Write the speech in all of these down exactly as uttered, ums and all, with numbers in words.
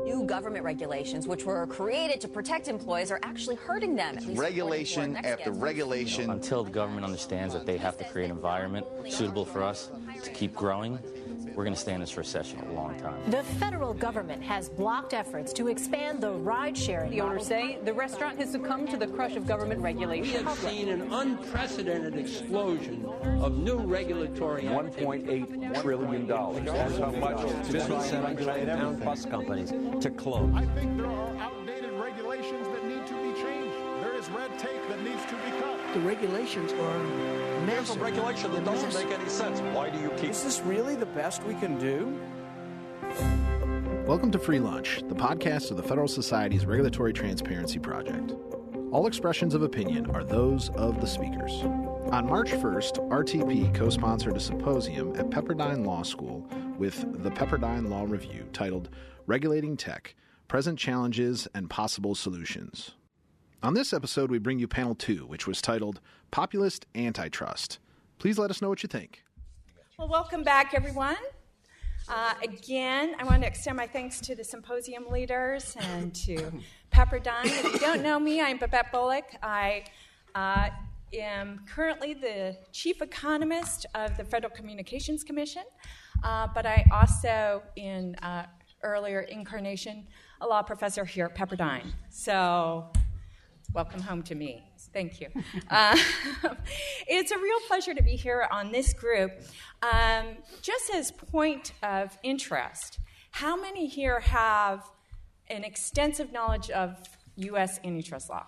New government regulations, which were created to protect employees, are actually hurting them. At least regulation after regulation. You know, until the government understands that they have to create an environment suitable for us to keep growing, we're going to stay in this recession a long time. The federal government has blocked efforts to expand the ride-sharing. The owners say the restaurant has succumbed to the crush of government regulation. We have seen an unprecedented explosion of new regulatory one point eight trillion dollars. That's how much business seven trillion dollars bus companies to close. I think there are outdated regulations that need to be changed. There is red tape that needs to be cut. The regulations are massive. There's a regulation that doesn't massive. make any sense. Why do you keep... Is this really the best we can do? Welcome to Free Lunch, the podcast of the Federal Society's Regulatory Transparency Project. All expressions of opinion are those of the speakers. On March first, R T P co-sponsored a symposium at Pepperdine Law School with the Pepperdine Law Review titled Regulating Tech, Present Challenges and Possible Solutions. On this episode, we bring you panel two, which was titled Populist Antitrust. Please let us know what you think. Well, welcome back, everyone. Uh, again, I want to extend my thanks to the symposium leaders and to Pepperdine. If you don't know me, I'm Babette Bullock. I uh, am currently the chief economist of the Federal Communications Commission, uh, but I also, in uh, earlier incarnation, a law professor here at Pepperdine. So, welcome home to me. Thank you. Uh, it's a real pleasure to be here on this group. Um, just as point of interest, how many here have an extensive knowledge of U S antitrust law?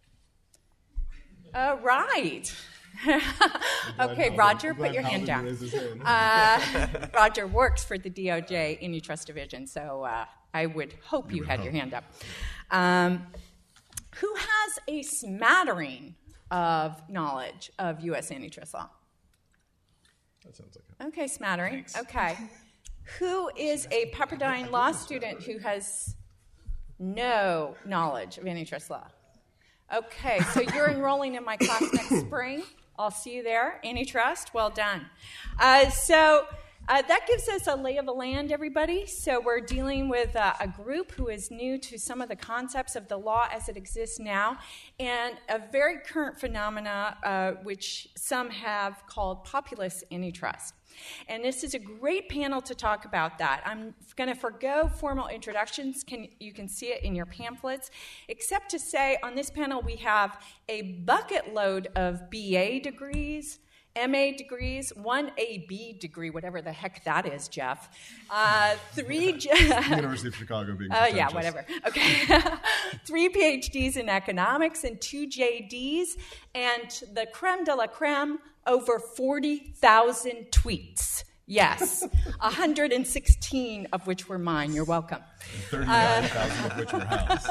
Uh, right. Okay, Roger, put your hand down. Uh, Roger works for the D O J Antitrust Division, so uh, I would hope you had your hand up. Um, Who has a smattering of knowledge of U S antitrust law? That sounds like it. Okay, smattering. Thanks. Okay. Who is a Pepperdine law student who has no knowledge of antitrust law? Okay, so you're enrolling in my class next spring. I'll see you there. Antitrust, well done. Uh, so... Uh, that gives us a lay of the land, everybody. So we're dealing with uh, a group who is new to some of the concepts of the law as it exists now, and a very current phenomena, uh, which some have called populist antitrust. And this is a great panel to talk about that. I'm going to forgo formal introductions. Can, you can see it in your pamphlets, except to say on this panel we have a bucket load of B A degrees, M A degrees, one A B degree, whatever the heck that is, Jeff. Uh, three... University of Chicago being Oh, uh, yeah, whatever. Okay. Three P H Ds in economics and two J Ds, and the creme de la creme, over forty thousand tweets. Yes, one hundred sixteen of which were mine. You're welcome. thirty-nine thousand uh, of which were house.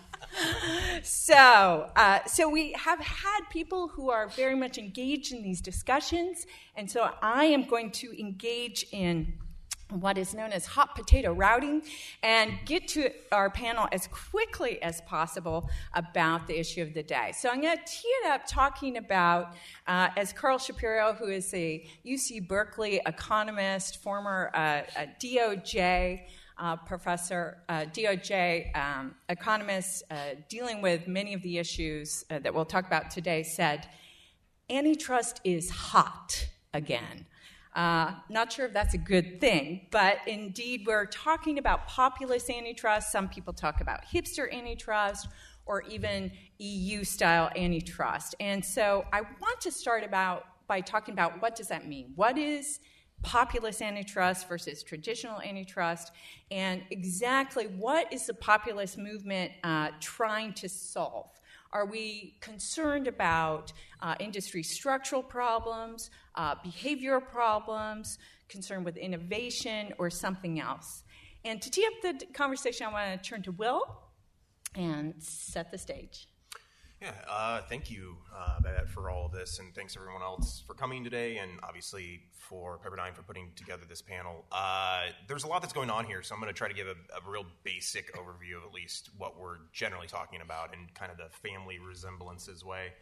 So, uh, so we have had people who are very much engaged in these discussions, and so I am going to engage in what is known as hot potato routing and get to our panel as quickly as possible about the issue of the day. So I'm going to tee it up talking about, uh, as Carl Shapiro, who is a U C Berkeley economist, former uh, D O J Uh, professor, uh, D O J um, economist uh, dealing with many of the issues uh, that we'll talk about today, said, antitrust is hot again. Uh, not sure if that's a good thing, but indeed we're talking about populist antitrust. Some people talk about hipster antitrust or even E U-style antitrust. And so I want to start about by talking about what does that mean? What is populist antitrust versus traditional antitrust, and exactly what is the populist movement uh, trying to solve? Are we concerned about uh, industry structural problems, uh, behavioral problems, concerned with innovation, or something else? And to tee up the conversation, I want to turn to Will and set the stage. Yeah, uh, thank you, uh, Babette, for all of this, and thanks everyone else for coming today, and obviously for Pepperdine for putting together this panel. Uh, there's a lot that's going on here, so I'm going to try to give a, a real basic overview of at least what we're generally talking about in kind of the family resemblances way.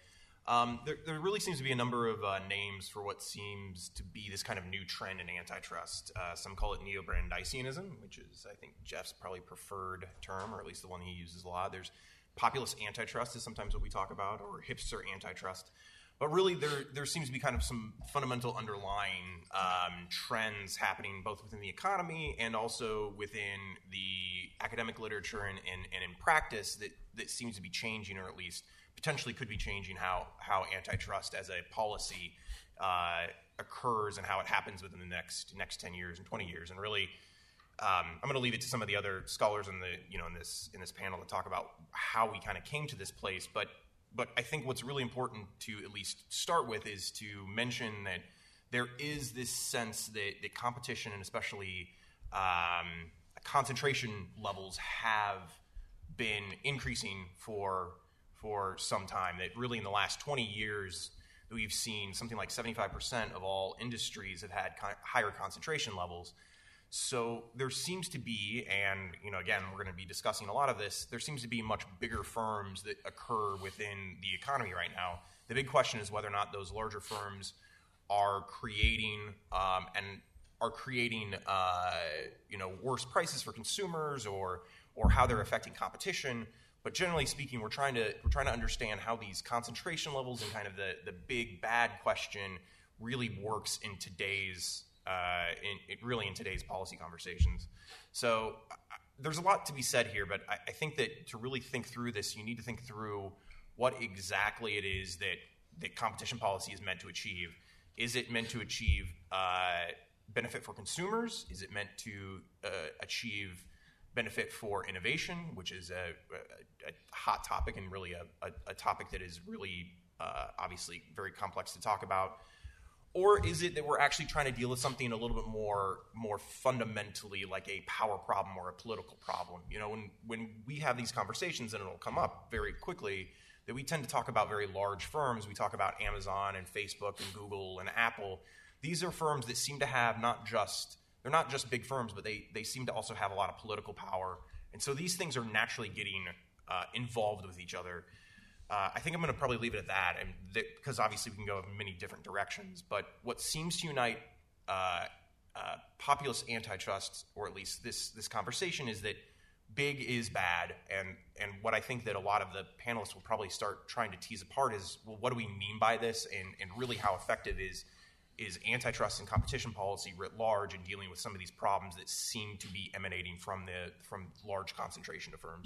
Um, there, there really seems to be a number of uh, names for what seems to be this kind of new trend in antitrust. Uh, some call it neo-Brandeisianism, which is, I think, Jeff's probably preferred term, or at least the one he uses a lot. There's populist antitrust is sometimes what we talk about, or hipster antitrust. But really, there there seems to be kind of some fundamental underlying um, trends happening both within the economy and also within the academic literature and, and, and in practice that, that seems to be changing, or at least potentially could be changing how, how antitrust as a policy uh, occurs and how it happens within the next next ten years and twenty years. And really, um, I'm going to leave it to some of the other scholars in the you know in this in this panel to talk about how we kind of came to this place. But But I think what's really important to at least start with is to mention that there is this sense that, that competition and especially um, concentration levels have been increasing for for some time. That really in the last twenty years we've seen something like seventy-five percent of all industries have had con- higher concentration levels. So there seems to be, and you know, again, we're going to be discussing a lot of this, there seems to be much bigger firms that occur within the economy right now. The big question is whether or not those larger firms are creating um, and are creating, uh, you know, worse prices for consumers, or or how they're affecting competition. But generally speaking, we're trying to we're trying to understand how these concentration levels and kind of the the big bad question really works in today's Uh, in, it really in today's policy conversations. So uh, there's a lot to be said here, but I, I think that to really think through this, you need to think through what exactly it is that, that competition policy is meant to achieve. Is it meant to achieve uh, benefit for consumers? Is it meant to uh, achieve benefit for innovation, which is a, a, a hot topic and really a, a, a topic that is really uh, obviously very complex to talk about? Or is it that we're actually trying to deal with something a little bit more more fundamentally like a power problem or a political problem? You know, when, when we have these conversations, and it'll come up very quickly, that we tend to talk about very large firms. We talk about Amazon and Facebook and Google and Apple. These are firms that seem to have not just, they're not just big firms, but they, they seem to also have a lot of political power. And so these things are naturally getting uh, involved with each other. Uh, I think I'm going to probably leave it at that, and th- because obviously we can go in many different directions. But what seems to unite uh, uh, populist antitrust, or at least this this conversation, is that big is bad. And and what I think that a lot of the panelists will probably start trying to tease apart is, well, what do we mean by this, and, and really how effective is is antitrust and competition policy writ large in dealing with some of these problems that seem to be emanating from the from large concentration of firms.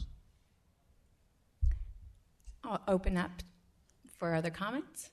I'll open up for other comments.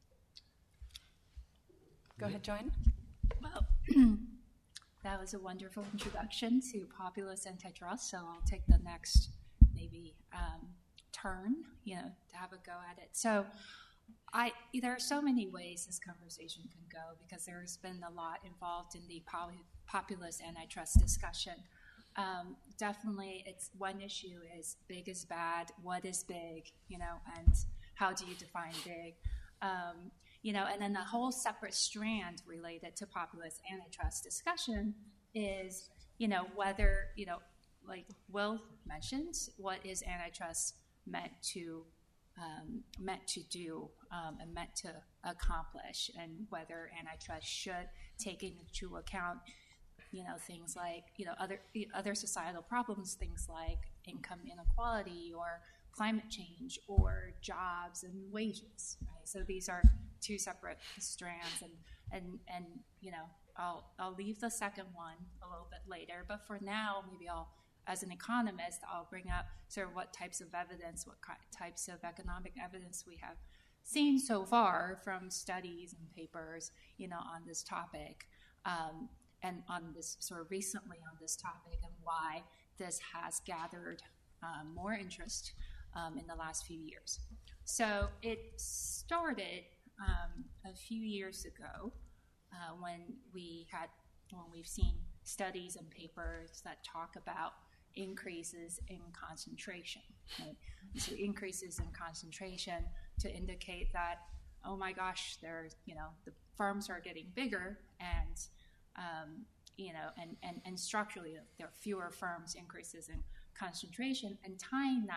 Go ahead, Joanne. Well, that was a wonderful introduction to populist antitrust, so I'll take the next maybe um, turn, you know, to have a go at it. So I, there are so many ways this conversation can go, because there's been a lot involved in the populist antitrust discussion. Um, definitely, it's one issue is big is bad. What is big, you know, and how do you define big? Um, you know, and then the whole separate strand related to populist antitrust discussion is, you know, whether, you know, like Will mentioned, what is antitrust meant to um, meant to do um, and meant to accomplish, and whether antitrust should take into account, you know, things like, you know, other other societal problems, things like income inequality or climate change or jobs and wages, right? So these are two separate strands, and and and you know, I'll I'll leave the second one a little bit later, but for now, maybe I'll, as an economist, I'll bring up sort of what types of evidence, what types of economic evidence we have seen so far from studies and papers, you know, on this topic. Um, and on this sort of recently on this topic, and why this has gathered um, more interest um, in the last few years. So it started um, a few years ago uh, when we had, when we've seen studies and papers that talk about increases in concentration, right? So increases in concentration to indicate that, oh my gosh, there's, you know, the firms are getting bigger, and Um, you know, and, and, and structurally, there are fewer firms, increases in concentration, and tying that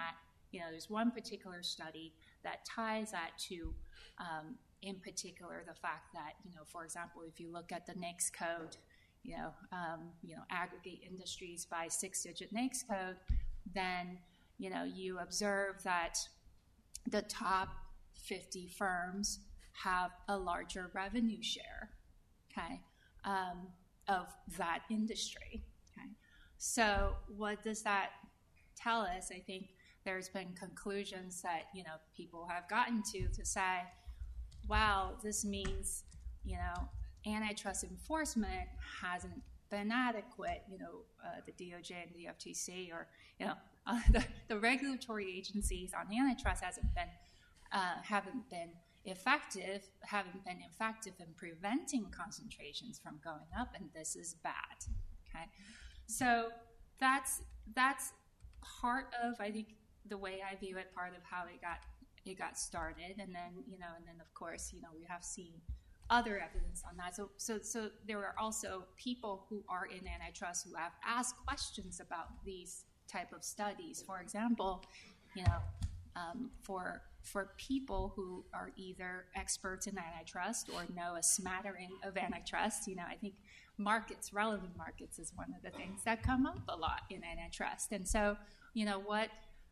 you know, there's one particular study that ties that to, um, in particular, the fact that, you know, for example, if you look at the NAICS code, you know, um, you know, aggregate industries by six-digit NAICS code, then, you know, you observe that the top fifty firms have a larger revenue share, okay, um, of that industry, okay? So what does that tell us? I think there's been conclusions that, you know, people have gotten to to say, wow, this means, you know, antitrust enforcement hasn't been adequate. You know, uh, the D O J and the F T C, or, you know, uh, the, the regulatory agencies on antitrust hasn't been, uh, haven't been effective, haven't been effective in preventing concentrations from going up, and this is bad, okay? So that's, that's part of, I think, the way I view it, part of how it got it got started, and then, you know, and then of course, you know, we have seen other evidence on that. So, so, so there are also people who are in antitrust who have asked questions about these type of studies. For example, you know, um, for for people who are either experts in antitrust or know a smattering of antitrust, you know, I think markets, relevant markets, is one of the things that come up a lot in antitrust. And so, you know, what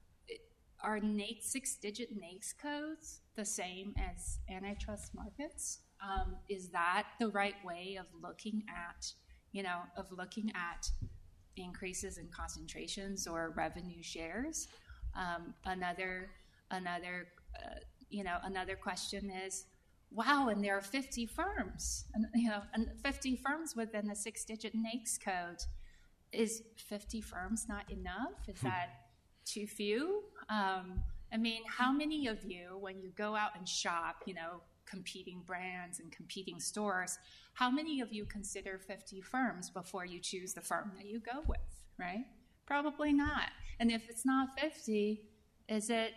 are NAICS, six-digit NAICS codes the same as antitrust markets? Um, is that the right way of looking at, you know, of looking at increases in concentrations or revenue shares? Um, another, another, uh, you know, another question is, wow, and there are fifty firms, and, you know, and fifty firms within the six-digit NAICS code. Is fifty firms not enough? Is that too few? Um, I mean, how many of you, when you go out and shop, you know, competing brands and competing stores, how many of you consider fifty firms before you choose the firm that you go with, right? Probably not. And if it's not fifty, is it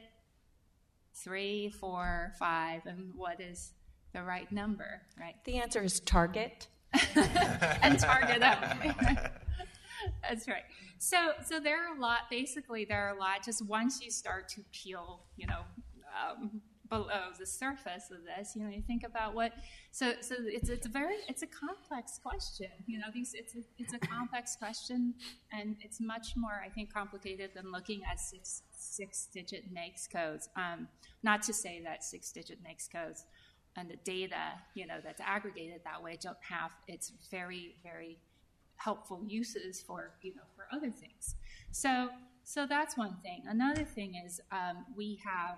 three, four, five, and what is the right number, right? The answer is Target. And Target only. That's right. So, so there are a lot. Basically, there are a lot. Just once you start to peel, you know, um, below the surface of this, you know, you think about what. So, so it's it's a very it's a complex question. You know, these it's a, it's a complex question, and it's much more, I think, complicated than looking at six six digit NAICS codes. Um, not to say that six digit NAICS codes and the data, you know, that's aggregated that way don't have. It's very very helpful uses for, you know, for other things. So so that's one thing. Another thing is um, we have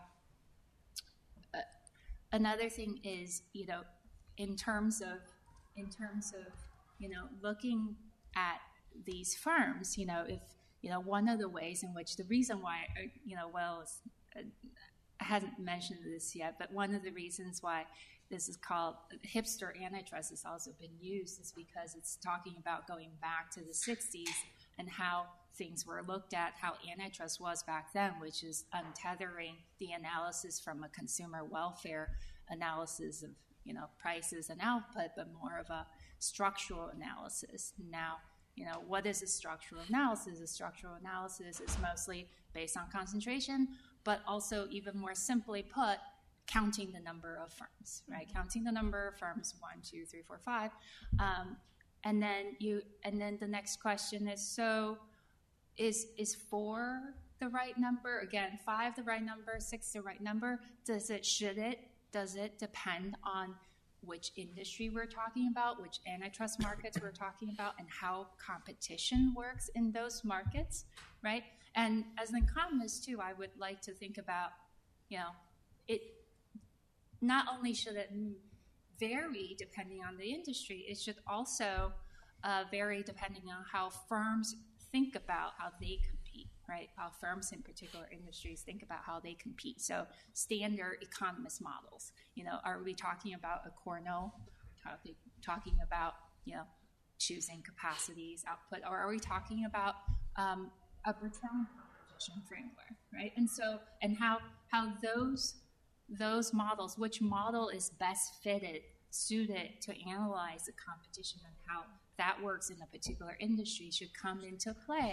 uh, another thing is, you know, in terms of in terms of you know looking at these firms, you know, if you know one of the ways in which the reason why uh, you know well uh, I hadn't mentioned this yet, but one of the reasons why this is called hipster antitrust has also been used is because it's talking about going back to the sixties and how things were looked at, how antitrust was back then, which is untethering the analysis from a consumer welfare analysis of, you know, prices and output, but more of a structural analysis. Now, you know, what is a structural analysis? A structural analysis is mostly based on concentration, but also, even more simply put, counting the number of firms, right? Mm-hmm. Counting the number of firms, one, two, three, four, five, um, and then you, and then the next question is: so, is is four the right number? Again, five the right number, six the right number? Does it? Should it? Does it depend on which industry we're talking about, which antitrust markets we're talking about, and how competition works in those markets, right? And as an economist too, I would like to think about, you know, it. Not only should it vary depending on the industry, it should also uh, vary depending on how firms think about how they compete, right? How firms in particular industries think about how they compete. So standard economist models, you know, are we talking about a Cornell, talking, talking about, you know, choosing capacities, output, or are we talking about um, a Bertrand competition framework, right? And so, and how how those those models, which model is best fitted, suited to analyze the competition and how that works in a particular industry should come into play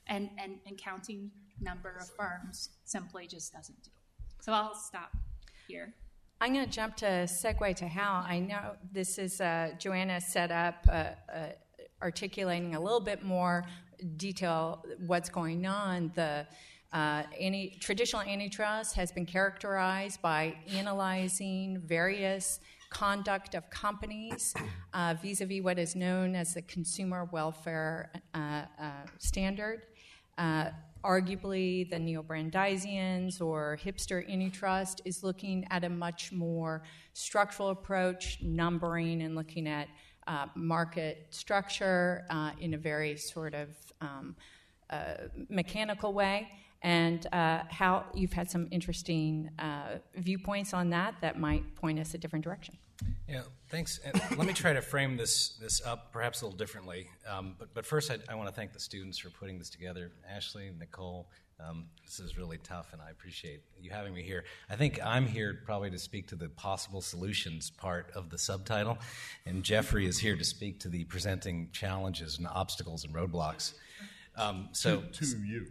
and, and, and counting number of firms simply just doesn't do it. So I'll stop here. I'm going to jump to segue to Hal. I know this is uh, Joanna set up uh, uh, articulating a little bit more detail what's going on. The uh, any, traditional antitrust has been characterized by analyzing various conduct of companies uh, vis-a-vis what is known as the consumer welfare uh, uh, standard. Uh, arguably, the neo-Brandeisians or hipster antitrust is looking at a much more structural approach, numbering and looking at uh, market structure uh, in a very sort of um, uh, mechanical way. And uh, Hal, you've had some interesting uh, viewpoints on that that might point us a different direction. Yeah, thanks. And let me try to frame this this up perhaps a little differently. Um, but, but first, I, I want to thank the students for putting this together. Ashley, Nicole, um, this is really tough, and I appreciate you having me here. I think I'm here probably to speak to the possible solutions part of the subtitle, and Jeffrey is here to speak to the presenting challenges and obstacles and roadblocks. Um, so to, to you.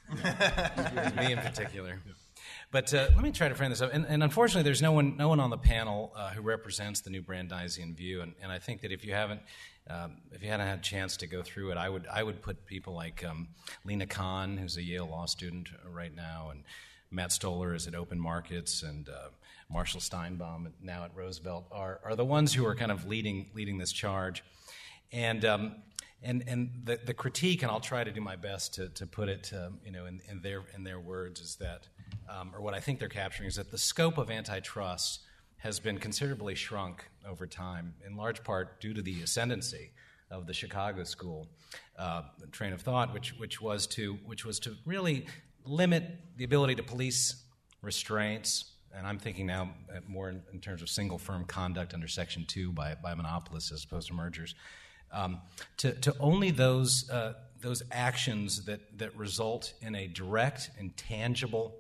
Me in particular. Yeah. But uh, let me try to frame this up. And, and unfortunately, there's no one no one on the panel uh, who represents the new Brandeisian view. And, and I think that if you haven't um, if you hadn't had a chance to go through it, I would I would put people like um, Lena Kahn, who's a Yale law student right now, and Matt Stoller is at Open Markets, and uh, Marshall Steinbaum now at Roosevelt are are the ones who are kind of leading leading this charge. And um, And and the, the critique, and I'll try to do my best to, to put it, um, you know, in, in their in their words, is that, um, or what I think they're capturing is that the scope of antitrust has been considerably shrunk over time, in large part due to the ascendancy of the Chicago School uh, train of thought, which which was to which was to really limit the ability to police restraints. And I'm thinking now more in, in terms of single firm conduct under Section two by by monopolists as opposed to mergers. Um, to, to only those uh, those actions that, that result in a direct and tangible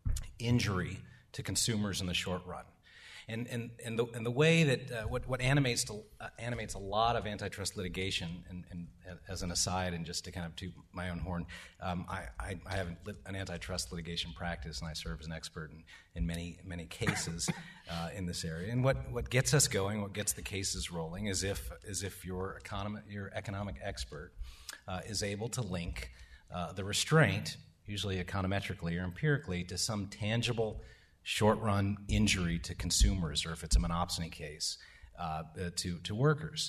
injury to consumers in the short run. And and and the, and the way that uh, what what animates to, uh, animates a lot of antitrust litigation, and, and as an aside, and just to kind of toot my own horn, um, I, I, I have an antitrust litigation practice, and I serve as an expert in, in many many cases uh, in this area. And what, what gets us going, what gets the cases rolling, is if is if your economic your economic expert uh, is able to link uh, the restraint, usually econometrically or empirically, to some tangible short-run injury to consumers, or if it's a monopsony case, uh, to to workers.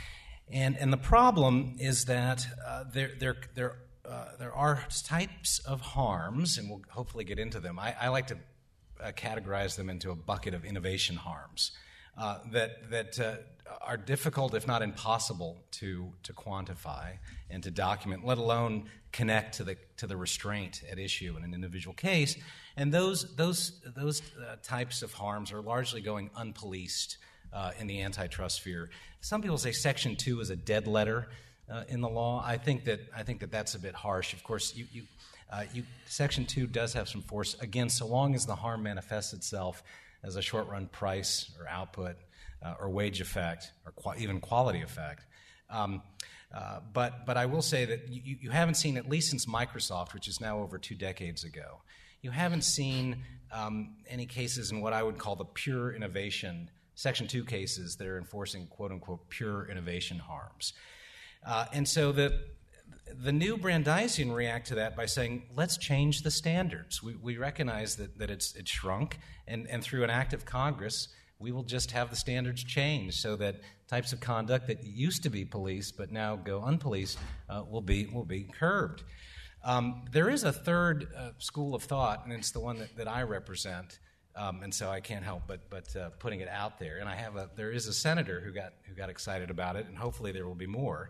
And and the problem is that uh, there there there uh, there are types of harms, and we'll hopefully get into them. I, I like to uh, categorize them into a bucket of innovation harms uh, that that uh, are difficult, if not impossible, to to quantify and to document, let alone connect to the to the restraint at issue in an individual case. And those those those uh, types of harms are largely going unpoliced uh, in the antitrust sphere. Some people say Section two is a dead letter uh, in the law. I think that I think that that's a bit harsh. Of course, you, you, uh, you, Section two does have some force, again, so long as the harm manifests itself as a short-run price or output uh, or wage effect or qu- even quality effect. Um, uh, but but I will say that you, you haven't seen, at least since Microsoft, which is now over two decades ago, you haven't seen um, any cases in what I would call the pure innovation, Section two cases that are enforcing quote-unquote pure innovation harms. Uh, and so the the new Brandeisian react to that by saying, let's change the standards. We, we recognize that, that it's, it's shrunk, and, and through an act of Congress, we will just have the standards changed so that types of conduct that used to be policed but now go unpoliced uh, will be will be curbed. Um, there is a third uh, school of thought, and it's the one that, that I represent, um, and so I can't help but but uh, putting it out there. And I have a there is a senator who got who got excited about it, and hopefully there will be more.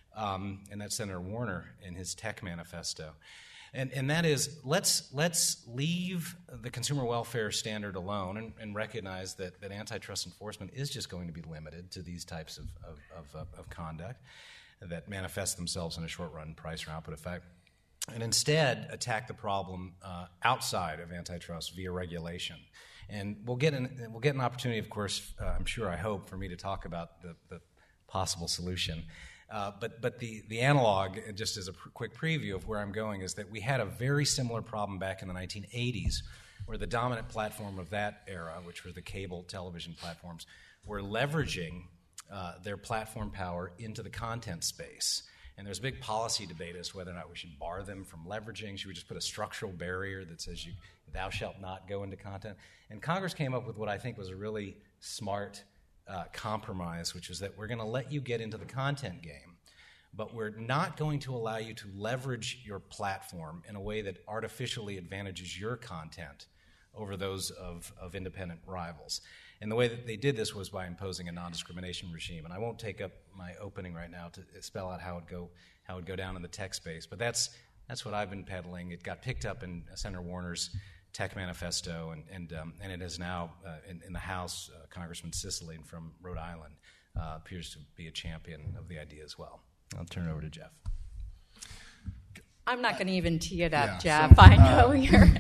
Um, and that's Senator Warner in his tech manifesto. And and that is, let's let's leave the consumer welfare standard alone and, and recognize that, that antitrust enforcement is just going to be limited to these types of, of, of, of conduct that manifest themselves in a short-run price or output effect, and instead attack the problem uh, outside of antitrust via regulation. And we'll get an, we'll get an opportunity, of course, uh, I'm sure, I hope, for me to talk about the, the possible solution. Uh, but but the, the analog, just as a pr- quick preview of where I'm going, is that we had a very similar problem back in the nineteen eighties, where the dominant platform of that era, which were the cable television platforms, were leveraging uh, their platform power into the content space. And there's a big policy debate as to whether or not we should bar them from leveraging. Should we just put a structural barrier that says you, thou shalt not go into content? And Congress came up with what I think was a really smart uh, compromise, which is that we're going to let you get into the content game, but we're not going to allow you to leverage your platform in a way that artificially advantages your content over those of, of independent rivals. And the way that they did this was by imposing a non-discrimination regime. And I won't take up my opening right now to spell out how it go how it would go down in the tech space, but that's that's what I've been peddling. It got picked up in Senator Warner's tech manifesto, and and um, and it is now uh, in, in the House. Uh, Congressman Cicilline from Rhode Island uh, appears to be a champion of the idea as well. I'll turn it over to Jeff. I'm not going to even tee it up, yeah, Jeff. So, I know uh, you're.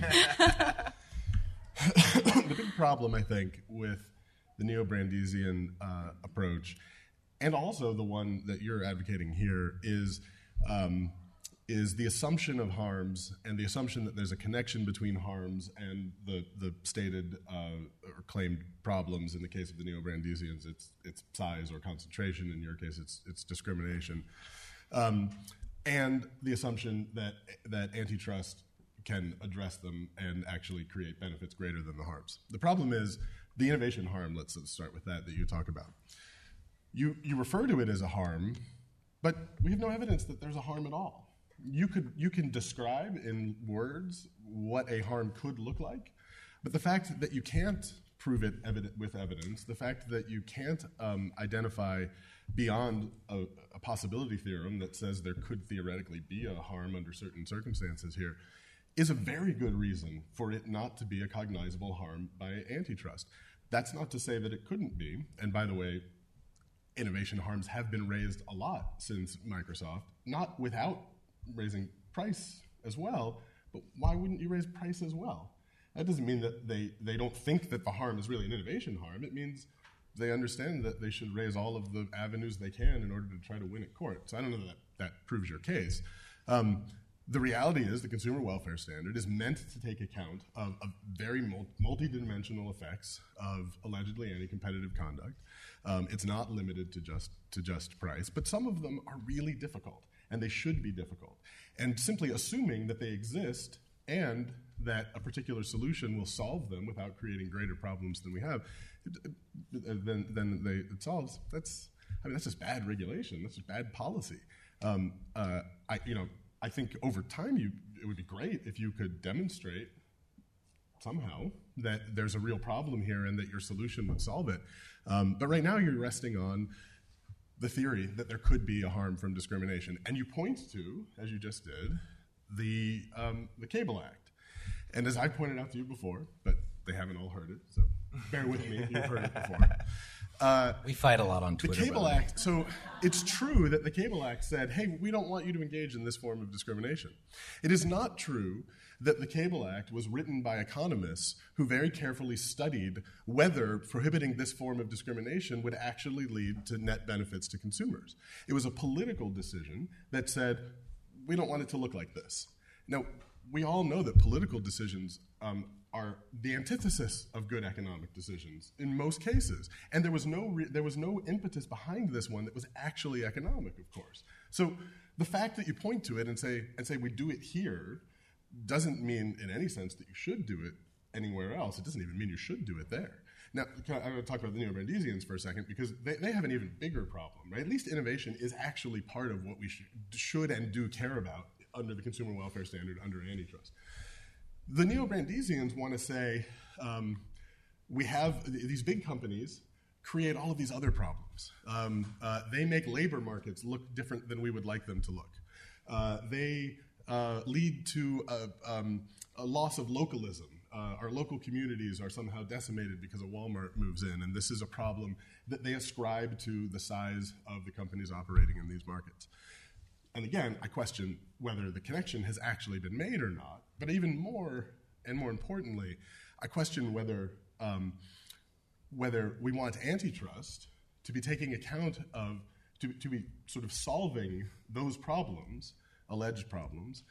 The big problem, I think, with the neo-Brandesian uh, approach, and also the one that you're advocating here, is um, is the assumption of harms and the assumption that there's a connection between harms and the the stated uh, or claimed problems. In the case of the neo-Brandesians, it's it's size or concentration. In your case, it's it's discrimination, um, and the assumption that that antitrust can address them and actually create benefits greater than the harms. The problem is the innovation harm, let's start with that, that you talk about. You, you refer to it as a harm, but we have no evidence that there's a harm at all. You, could, you can describe in words what a harm could look like, but the fact that you can't prove it evident, with evidence, the fact that you can't um, identify beyond a, a possibility theorem that says there could theoretically be a harm under certain circumstances here, is a very good reason for it not to be a cognizable harm by antitrust. That's not to say that it couldn't be. And by the way, innovation harms have been raised a lot since Microsoft, not without raising price as well, but why wouldn't you raise price as well? That doesn't mean that they, they don't think that the harm is really an innovation harm. It means they understand that they should raise all of the avenues they can in order to try to win at court. So I don't know that that proves your case. Um, The reality is the consumer welfare standard is meant to take account of, of very mul- multidimensional effects of allegedly anti-competitive conduct. Um, it's not limited to just to just price, but some of them are really difficult, and they should be difficult. And simply assuming that they exist and that a particular solution will solve them without creating greater problems than we have, than, than they, it solves, that's I mean that's just bad regulation. That's just bad policy. Um, uh, I you know. I think over time you, it would be great if you could demonstrate somehow that there's a real problem here and that your solution would solve it. Um, but right now you're resting on the theory that there could be a harm from discrimination. And you point to, as you just did, the, um, the Cable Act. And as I pointed out to you before, but they haven't all heard it, so bear with me if you've heard it before. Uh, we fight a lot on Twitter. The Cable Act, so it's true that the Cable Act said, hey, we don't want you to engage in this form of discrimination. It is not true that the Cable Act was written by economists who very carefully studied whether prohibiting this form of discrimination would actually lead to net benefits to consumers. It was a political decision that said, we don't want it to look like this. Now, we all know that political decisions um, are the antithesis of good economic decisions in most cases. And there was no re- there was no impetus behind this one that was actually economic, of course. So the fact that you point to it and say and say we do it here doesn't mean in any sense that you should do it anywhere else. It doesn't even mean you should do it there. Now, I'm going to talk about the neo-Brandesians for a second because they, they have an even bigger problem, right? At least innovation is actually part of what we should, should and do care about under the consumer welfare standard, under antitrust. The neo-Brandesians want to say um, we have th- these big companies create all of these other problems. Um, uh, they make labor markets look different than we would like them to look. Uh, they uh, lead to a, um, a loss of localism. Uh, our local communities are somehow decimated because a Walmart moves in, and this is a problem that they ascribe to the size of the companies operating in these markets. And again, I question whether the connection has actually been made or not. But even more, and more importantly, I question whether um, whether we want antitrust to be taking account of to, to be sort of solving those problems, alleged problems,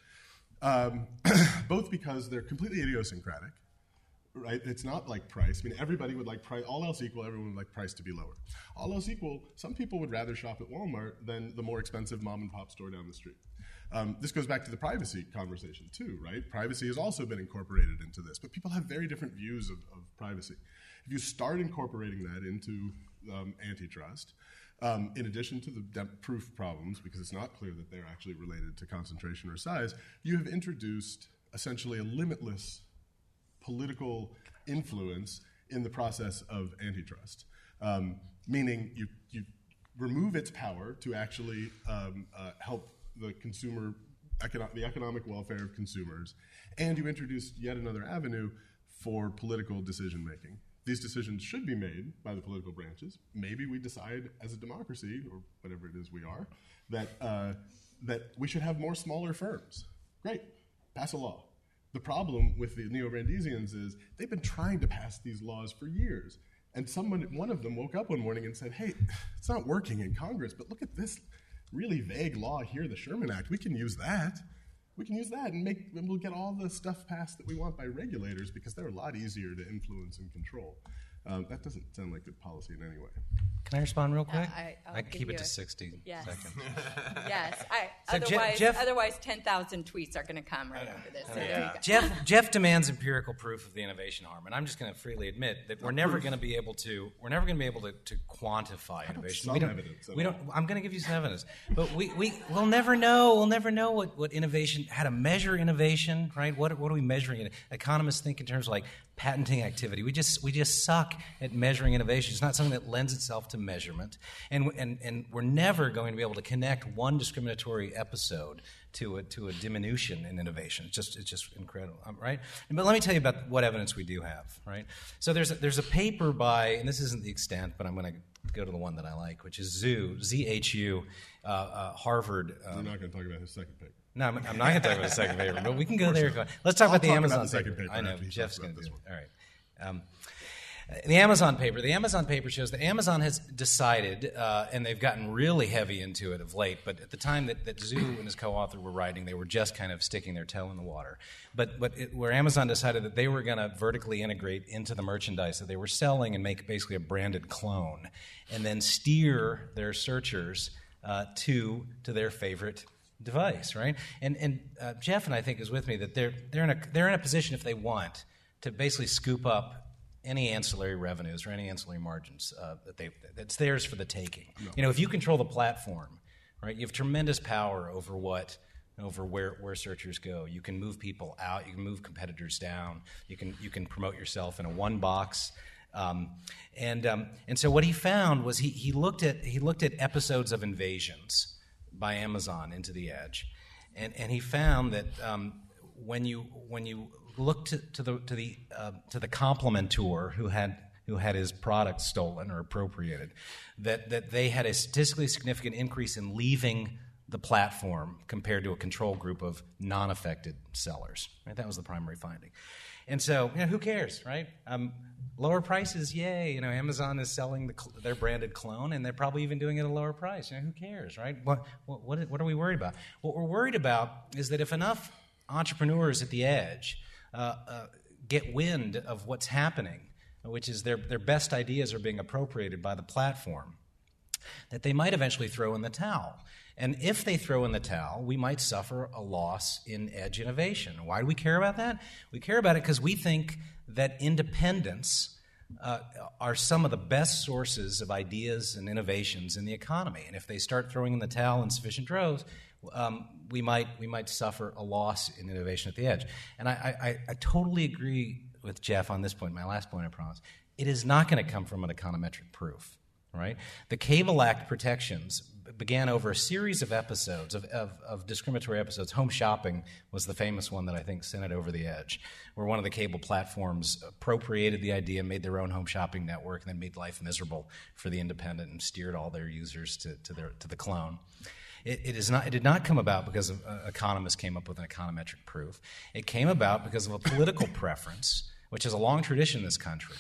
um, both because they're completely idiosyncratic, right? It's not like price. I mean, everybody would like price, all else equal, everyone would like price to be lower. All else equal, some people would rather shop at Walmart than the more expensive mom and pop store down the street. Um, this goes back to the privacy conversation too, right? Privacy has also been incorporated into this, but people have very different views of, of privacy. If you start incorporating that into um, antitrust, um, in addition to the de- proof problems, because it's not clear that they're actually related to concentration or size, you have introduced essentially a limitless political influence in the process of antitrust, um, meaning you, you remove its power to actually um, uh, help the consumer, econo- the economic welfare of consumers, and you introduce yet another avenue for political decision making. These decisions should be made by the political branches. Maybe we decide as a democracy, or whatever it is we are, that, uh, that we should have more smaller firms. Great, pass a law. The problem with the Neo-Brandesians is they've been trying to pass these laws for years. And someone, one of them woke up one morning and said, hey, it's not working in Congress, but look at this really vague law here, the Sherman Act. We can use that. We can use that and make, and we'll get all the stuff passed that we want by regulators because they're a lot easier to influence and control. Um, that doesn't sound like good policy in any way. Can I respond real quick? Uh, I, I'll I can keep it to a, sixty yes. seconds. Yes. I, So otherwise, Jeff, otherwise ten thousand tweets are going to come right after this. So there you go. Jeff, Jeff demands empirical proof of the innovation harm, and I'm just going to freely admit that we're never going to be able to. We're never going to be able to, to quantify innovation. Some we don't. evidence, We don't. I'm going to give you some evidence, but we we we'll never know. We'll never know what, what innovation, how to measure innovation, right? What what are we measuring? Economists think in terms of like patenting activity. We just we just suck at measuring innovation. It's not something that lends itself to measurement, and and and we're never going to be able to connect one discriminatory episode to a to a diminution in innovation. It's just it's just incredible, right? But let me tell you about what evidence we do have, right? So there's a, there's a paper by, and this isn't the extent, but I'm going to go to the one that I like, which is Zhu, Z H U, uh, uh, Harvard. Um, We're not going to talk about his second paper. No, I'm, I'm not going to talk about the second paper, but we can go there. Let's talk I'll about the talk Amazon about the second paper. paper I know, after he Jeff's talks going to about do this it. All right. Um, the Amazon paper. The Amazon paper shows that Amazon has decided, uh, and they've gotten really heavy into it of late, but at the time that, that Zhu and his co-author were writing, they were just kind of sticking their toe in the water. But, but it, where Amazon decided that they were going to vertically integrate into the merchandise that they were selling and make basically a branded clone, and then steer their searchers uh, to to their favorite device, right? And and uh, Jeff and I think is with me that they're they're in a they're in a position if they want to basically scoop up any ancillary revenues or any ancillary margins uh, that they that's theirs for the taking. No. You know, if you control the platform, right, you have tremendous power over what over where, where searchers go. You can move people out, you can move competitors down, you can you can promote yourself in a one box. Um, and um, and so what he found was he he looked at he looked at episodes of invasions by Amazon into the Edge, and and he found that um, when you when you look to, to the to the uh, to the complimentor who had who had his product stolen or appropriated, that that they had a statistically significant increase in leaving the platform compared to a control group of non-affected sellers. Right, that was the primary finding. And so, you know, who cares, right? Um, lower prices, yay! You know, Amazon is selling the cl- their branded clone, and they're probably even doing it at a lower price. You know, who cares, right? What, what what what are we worried about? What we're worried about is that if enough entrepreneurs at the edge uh, uh, get wind of what's happening, which is their their best ideas are being appropriated by the platform, that they might eventually throw in the towel. And if they throw in the towel, we might suffer a loss in edge innovation. Why do we care about that? We care about it because we think that independents uh, are some of the best sources of ideas and innovations in the economy. And if they start throwing in the towel in sufficient droves, um, we might we might suffer a loss in innovation at the edge. And I, I, I totally agree with Jeff on this point, my last point, I promise. It is not going to come from an econometric proof. Right? The Cable Act protections began over a series of episodes, of, of, of discriminatory episodes. Home shopping was the famous one that I think sent it over the edge, where one of the cable platforms appropriated the idea, made their own home shopping network, and then made life miserable for the independent and steered all their users to, to, their, to the clone. It, it, is not, it did not come about because of, uh, economists came up with an econometric proof. It came about because of a political preference, which has a long tradition in this country,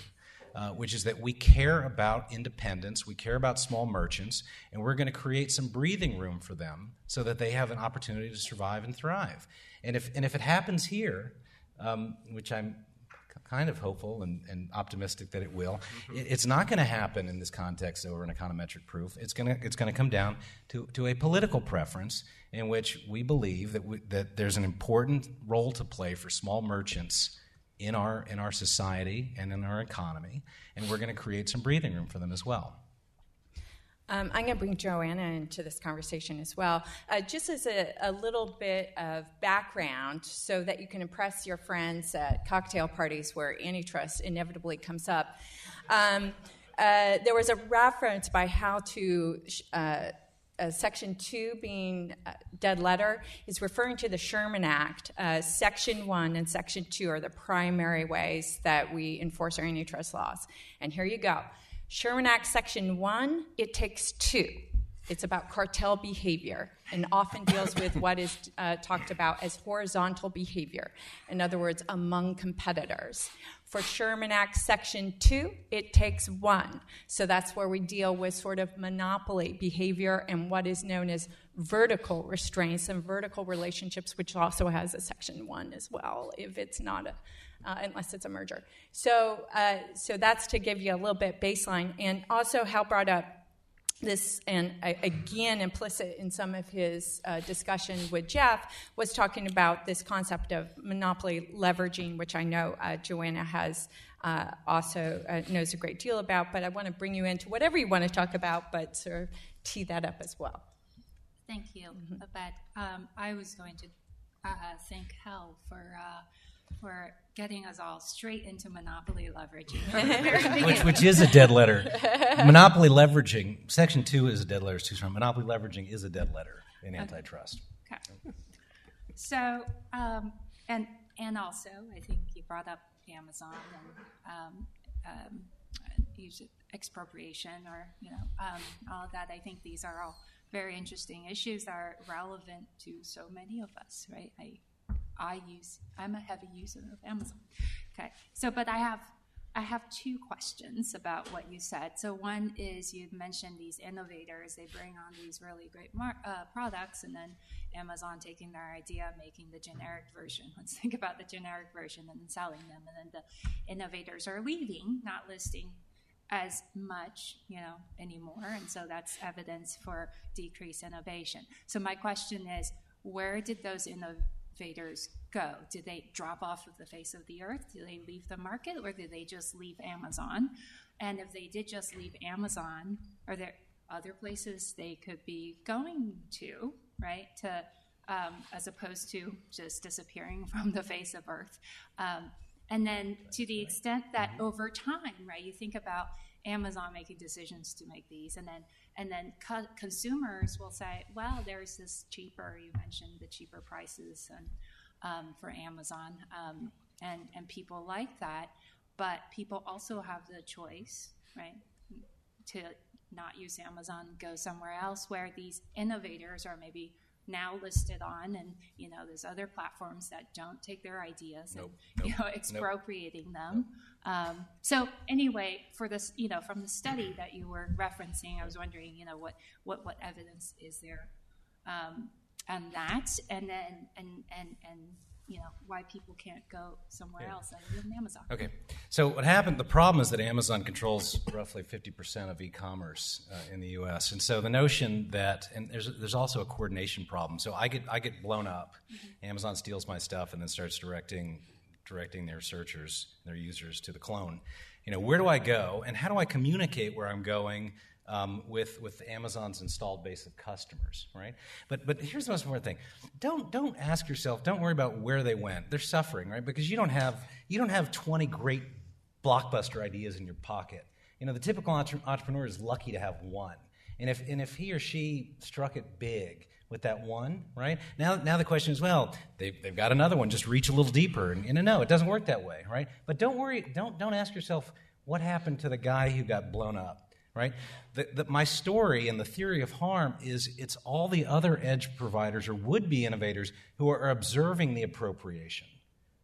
uh, which is that we care about independence, we care about small merchants, and we're going to create some breathing room for them so that they have an opportunity to survive and thrive. And if and if it happens here, um, which I'm kind of hopeful and, and optimistic that it will, mm-hmm. it, it's not going to happen in this context over an econometric proof. It's going to it's going to come down to, to a political preference in which we believe that we, that there's an important role to play for small merchants in our in our society and in our economy, and we're going to create some breathing room for them as well. Um, I'm going to bring Joanna into this conversation as well, uh, just as a, a little bit of background so that you can impress your friends at cocktail parties where antitrust inevitably comes up. Um, uh, there was a reference by how to... Uh, Uh, Section two being uh, dead letter is referring to the Sherman Act. Uh, Section one and Section two are the primary ways that we enforce our antitrust laws. And here you go. Sherman Act Section one, it takes two. It's about cartel behavior and often deals with what is uh, talked about as horizontal behavior. In other words, among competitors. For Sherman Act Section two, it takes one. So that's where we deal with sort of monopoly behavior and what is known as vertical restraints and vertical relationships, which also has a Section one as well, if it's not a, uh, unless it's a merger. So, uh, so that's to give you a little bit baseline. And also Hal brought up this, and again, implicit in some of his uh, discussion with Jeff, was talking about this concept of monopoly leveraging, which I know uh, Joanna has uh, also uh, knows a great deal about, but I want to bring you into whatever you want to talk about, but sort of tee that up as well. Thank you, mm-hmm. But um, I was going to uh, thank Hal for uh, for getting us all straight into monopoly leveraging. which, which is a dead letter. Monopoly leveraging, Section two is a dead letter, it's too strong. Monopoly leveraging is a dead letter in antitrust. Okay. okay. So, um, and and also, I think you brought up Amazon and um, um, use expropriation or, you know, um, all of that. I think these are all very interesting issues that are relevant to so many of us, right? I I use, I'm a heavy user of Amazon. Okay, so, but I have, I have two questions about what you said. So one is you mentioned these innovators, they bring on these really great mar- uh, products, and then Amazon taking their idea, making the generic version. Let's think about the generic version and then selling them, and then the innovators are leaving, not listing as much, you know, anymore, and so that's evidence for decreased innovation. So my question is, where did those innovators go? Did they drop off of the face of the earth? Did they leave the market, or did they just leave Amazon? And if they did just leave Amazon, are there other places they could be going to, right? To um, as opposed to just disappearing from the face of earth. Um, and then to the extent that over time, right, you think about Amazon making decisions to make these, and then and then co- consumers will say, well, there's this cheaper, you mentioned the cheaper prices and um, for Amazon, um, and, and people like that, but people also have the choice, right, to not use Amazon, go somewhere else where these innovators are maybe now listed on, and you know there's other platforms that don't take their ideas nope, and nope, you know expropriating nope. them. Um, so anyway, for this, you know, from the study that you were referencing, I was wondering, you know, what what what evidence is there um, on that, and then and and and you know why people can't go somewhere yeah. else other than Amazon. Okay, so what happened? The problem is that Amazon controls roughly fifty percent of e-commerce uh, in the U S, and so the notion that and there's there's also a coordination problem. So I get I get blown up. Mm-hmm. Amazon steals my stuff and then starts directing directing their searchers, their users to the clone. You know, where do I go, and how do I communicate where I'm going um, with with Amazon's installed base of customers, right? But but here's the most important thing: don't don't ask yourself, don't worry about where they went. They're suffering, right? Because you don't have you don't have twenty great blockbuster ideas in your pocket. You know, the typical entre- entrepreneur is lucky to have one, and if and if he or she struck it big with that one, right? Now, now the question is, well, they've, they've got another one. Just reach a little deeper, and, and no, it doesn't work that way, right? But don't worry. Don't don't ask yourself what happened to the guy who got blown up, right? The, the, my story and the theory of harm is it's all the other edge providers or would-be innovators who are observing the appropriation,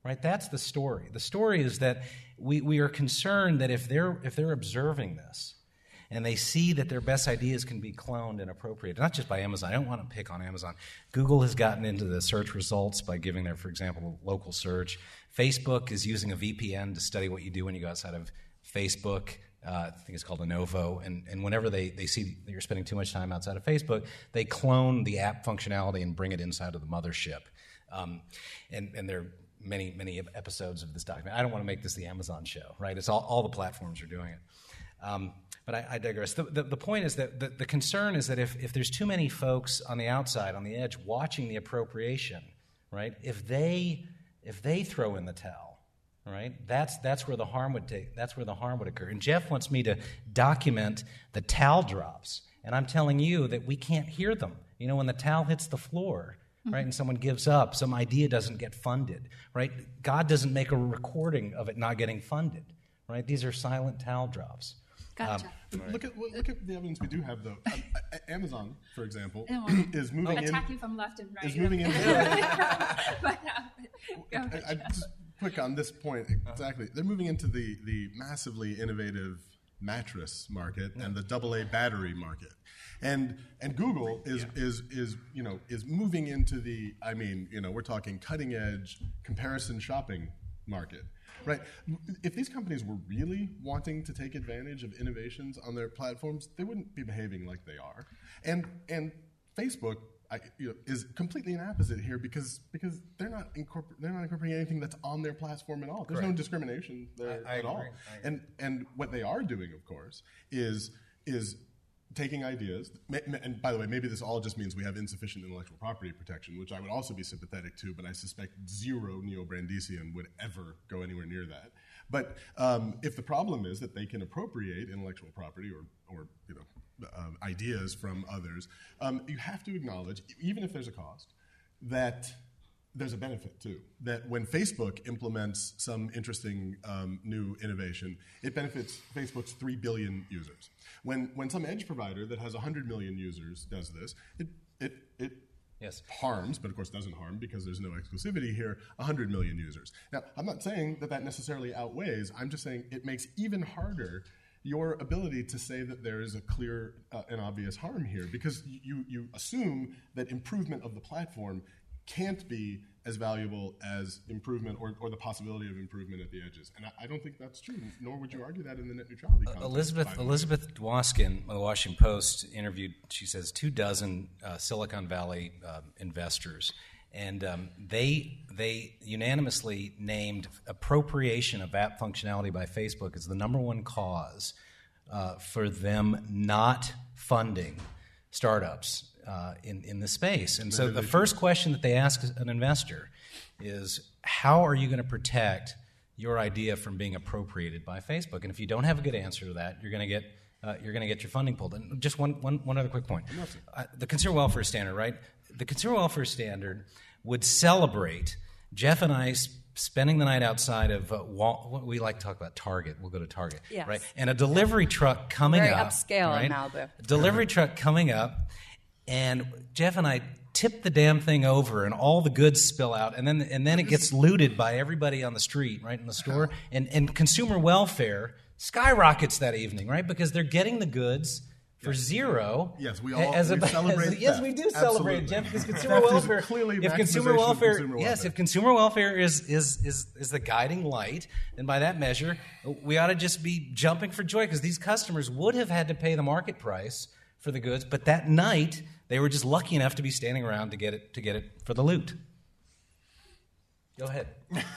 right? That's the story. The story is that we, we are concerned that if they're if they're observing this and they see that their best ideas can be cloned and appropriated, not just by Amazon. I don't want to pick on Amazon. Google has gotten into the search results by giving their, for example, local search. Facebook is using a V P N to study what you do when you go outside of Facebook. Uh, I think it's called Lenovo, and, and whenever they, they see that you're spending too much time outside of Facebook, they clone the app functionality and bring it inside of the mothership. Um, and, and there are many, many episodes of this document. I don't want to make this the Amazon show, right? It's all, all the platforms are doing it. Um, but I, I digress. The, the, the point is that the, the concern is that if, if there's too many folks on the outside, on the edge, watching the appropriation, right, if they if they throw in the towel, right? That's that's where the harm would take. That's where the harm would occur. And Jeff wants me to document the towel drops, and I'm telling you that we can't hear them. You know, when the towel hits the floor, right, and someone gives up, some idea doesn't get funded, right? God doesn't make a recording of it not getting funded, right? These are silent towel drops. Gotcha. Um, right. Look at well, look at the evidence we do have, though. Um, Amazon, for example, is moving in. Attack you from left and right. Is moving into. but, uh, go I, I just quick on this point exactly. They're moving into the the massively innovative mattress market yeah. and the double A battery market, and and Google is yeah. is is you know is moving into the. I mean, you know, we're talking cutting edge comparison shopping market. Right. If these companies were really wanting to take advantage of innovations on their platforms, they wouldn't be behaving like they are. And and Facebook I, you know, is completely an opposite here because because they're not incorpor- they're not incorporating anything that's on their platform at all. There's Correct. no discrimination there I, I at agree. all. I and and what they are doing, of course, is is taking ideas, and by the way, maybe this all just means we have insufficient intellectual property protection, which I would also be sympathetic to, but I suspect zero Neo-Brandisian would ever go anywhere near that. But um, if the problem is that they can appropriate intellectual property or, or you know, uh, ideas from others, um, you have to acknowledge, even if there's a cost, that there's a benefit too. That when Facebook implements some interesting um, new innovation, it benefits Facebook's three billion users. When when some edge provider that has one hundred million users does this, it it it yes. harms, but of course doesn't harm because there's no exclusivity here, one hundred million users. Now, I'm not saying that that necessarily outweighs. I'm just saying it makes even harder your ability to say that there is a clear uh, and obvious harm here because you you assume that improvement of the platform can't be as valuable as improvement or, or the possibility of improvement at the edges. And I, I don't think that's true, nor would you argue that in the net neutrality context. Uh, Elizabeth Elizabeth Dwoskin of the Washington Post interviewed, she says, two dozen uh, Silicon Valley uh, investors. And um, they they unanimously named appropriation of app functionality by Facebook as the number one cause uh, for them not funding startups Uh, in, in the space. And so the first question that they ask an investor is, how are you going to protect your idea from being appropriated by Facebook? And if you don't have a good answer to that, you're going to get uh, you're going to get your funding pulled. And just one, one, one other quick point. Uh, the Consumer Welfare Standard, right? The Consumer Welfare Standard would celebrate Jeff and I sp- spending the night outside of uh, Wal- what we like to talk about Target. We'll go to Target, yes. right? And a delivery truck coming Very up. Very upscale right? in Malibu. A delivery truck coming up. And Jeff and I tip the damn thing over, and all the goods spill out, and then and then it gets looted by everybody on the street, right, in the store. And and consumer welfare skyrockets that evening, right, because they're getting the goods for yes. zero. Yes, we all as we a, celebrate. As, yes, we do celebrate, Absolutely. Jeff, because consumer welfare. Clearly, if consumer welfare, consumer yes, welfare. if consumer welfare is is is is the guiding light, then by that measure, we ought to just be jumping for joy because these customers would have had to pay the market price for the goods, but that night they were just lucky enough to be standing around to get it to get it for the loot. Go ahead.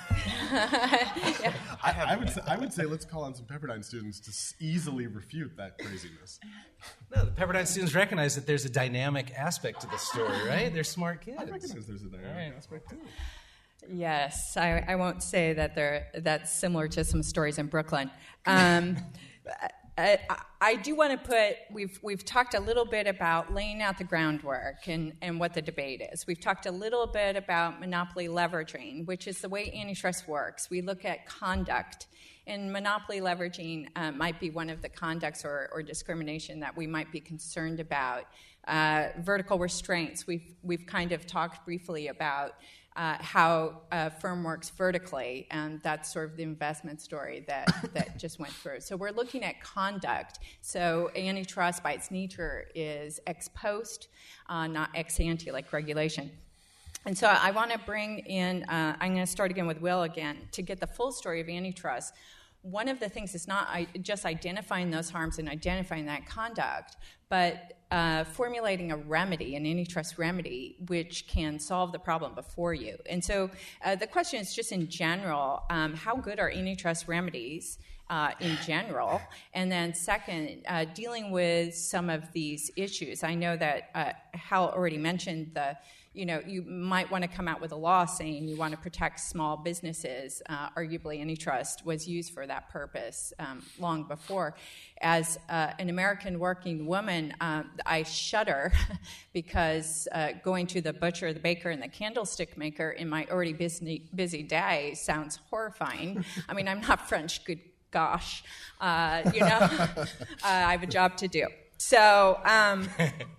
yeah. I, I would say, I would say let's call on some Pepperdine students to s- easily refute that craziness. No, the Pepperdine students recognize that there's a dynamic aspect to this story, right? They're smart kids. I recognize there's a dynamic right. aspect too. Yes, I, I won't say that they're that's similar to some stories in Brooklyn. Um, I, I do want to put, we've we've talked a little bit about laying out the groundwork and, and what the debate is. We've talked a little bit about monopoly leveraging, which is the way antitrust works. We look at conduct, and monopoly leveraging uh, might be one of the conducts or, or discrimination that we might be concerned about. Uh, vertical restraints, we've we've kind of talked briefly about uh, how a firm works vertically, and that's sort of the investment story that, that just went through. So we're looking at conduct. So antitrust, by its nature, is ex post, uh, not ex ante, like regulation. And so I want to bring in, uh, I'm going to start again with Will again, to get the full story of antitrust. One of the things is not just identifying those harms and identifying that conduct, but uh, formulating a remedy, an antitrust remedy, which can solve the problem before you. And so uh, the question is just in general, um, how good are antitrust remedies uh, in general? And then second, uh, dealing with some of these issues. I know that uh, Hal already mentioned the You know, you might want to come out with a law saying you want to protect small businesses. Uh, arguably, antitrust was used for that purpose um, long before. As uh, an American working woman, um, I shudder because uh, going to the butcher, the baker, and the candlestick maker in my already busy, busy day sounds horrifying. I mean, I'm not French, good gosh. Uh, you know, uh, I have a job to do. So... Um,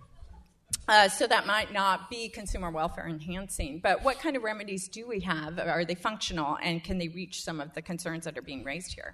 Uh, so that might not be consumer welfare enhancing. But what kind of remedies do we have? Are they functional, and can they reach some of the concerns that are being raised here?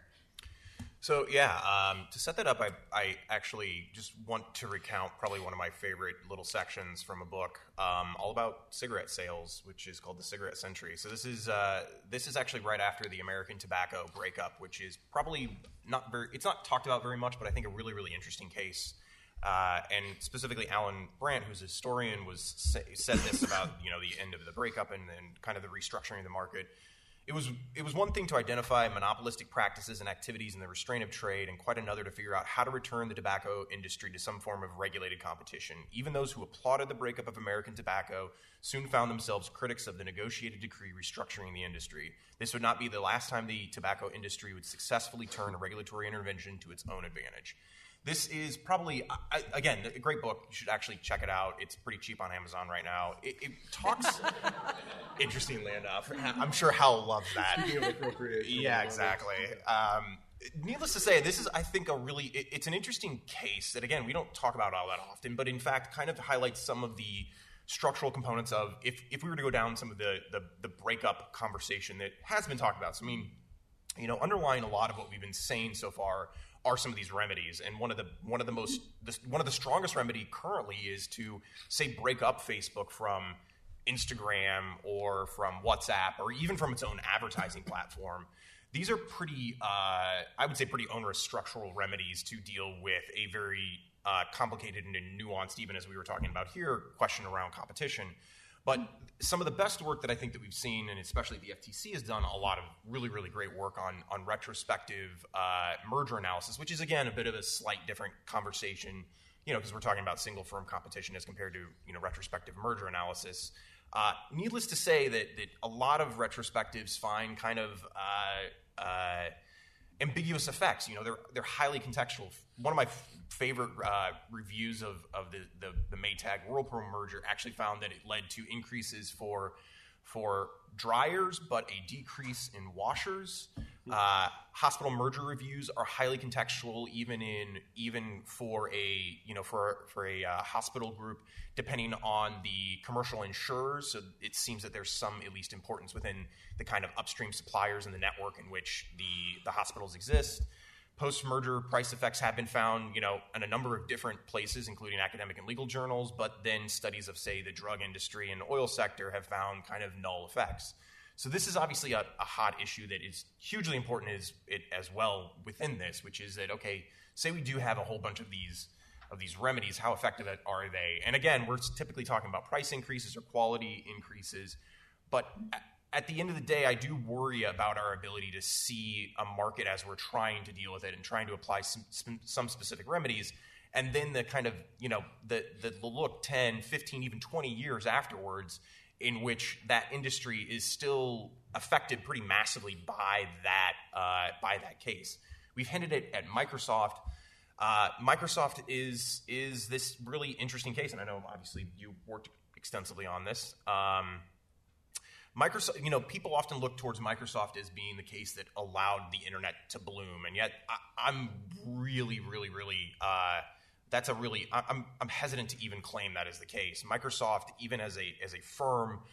So, yeah, um, to set that up, I, I actually just want to recount probably one of my favorite little sections from a book um, all about cigarette sales, which is called The Cigarette Century. So this is uh, this is actually right after the American tobacco breakup, which is probably not very, it's not talked about very much, but I think a really, really interesting case. Uh, and specifically, Alan Brandt, who's a historian, was say, said this about you know the end of the breakup and, and kind of the restructuring of the market. It was it was one thing to identify monopolistic practices and activities in the restraint of trade, and quite another to figure out how to return the tobacco industry to some form of regulated competition. Even those who applauded the breakup of American tobacco soon found themselves critics of the negotiated decree restructuring the industry. This would not be the last time the tobacco industry would successfully turn a regulatory intervention to its own advantage. This is probably, I, again, a great book. You should actually check it out. It's pretty cheap on Amazon right now. It, it talks, interestingly enough, I'm sure Hal loves that. Yeah, exactly. Um, needless to say, this is, I think, a really, it, it's an interesting case that, again, we don't talk about all that often, but in fact kind of highlights some of the structural components of, if, if we were to go down some of the, the, the breakup conversation that has been talked about. So, I mean, you know, underlying a lot of what we've been saying so far are some of these remedies, and one of the one of the most the, one of the strongest remedy currently is to say break up Facebook from Instagram or from WhatsApp or even from its own advertising platform. These are pretty, uh, I would say, pretty onerous structural remedies to deal with a very uh, complicated and nuanced, even as we were talking about here, question around competition. But some of the best work that I think that we've seen, and especially the F T C has done a lot of really, really great work on, on retrospective uh, merger analysis, which is, again, a bit of a slight different conversation, you know, because we're talking about single firm competition as compared to, you know, retrospective merger analysis. Uh, needless to say that, that a lot of retrospectives find kind of uh, uh, ambiguous effects. You know, they're they're highly contextual. One of my f- favorite uh, reviews of, of the, the, the Maytag Whirlpool merger actually found that it led to increases for for dryers, but a decrease in washers. Uh, hospital merger reviews are highly contextual, even in even for a you know for for a uh, hospital group, depending on the commercial insurers. So it seems that there's some at least importance within the kind of upstream suppliers in the network in which the the hospitals exist. Post-merger price effects have been found, you know, in a number of different places, including academic and legal journals, but then studies of, say, the drug industry and oil sector have found kind of null effects. So this is obviously a, a hot issue that is hugely important as, it, as well within this, which is that, okay, say we do have a whole bunch of these of these remedies, how effective are they? And again, we're typically talking about price increases or quality increases, but at the end of the day, I do worry about our ability to see a market as we're trying to deal with it and trying to apply some, some specific remedies. And then the kind of, you know, the, the look ten, fifteen, even twenty years afterwards in which that industry is still affected pretty massively by that, uh, by that case. We've hinted it at Microsoft. Uh, Microsoft is, is this really interesting case. And I know, obviously, you worked extensively on this. Um, Microsoft, you know, people often look towards Microsoft as being the case that allowed the internet to bloom, and yet I, I'm really, really, really, uh, that's a really, I'm, I'm hesitant to even claim that is the case. Microsoft, even as a as a firm,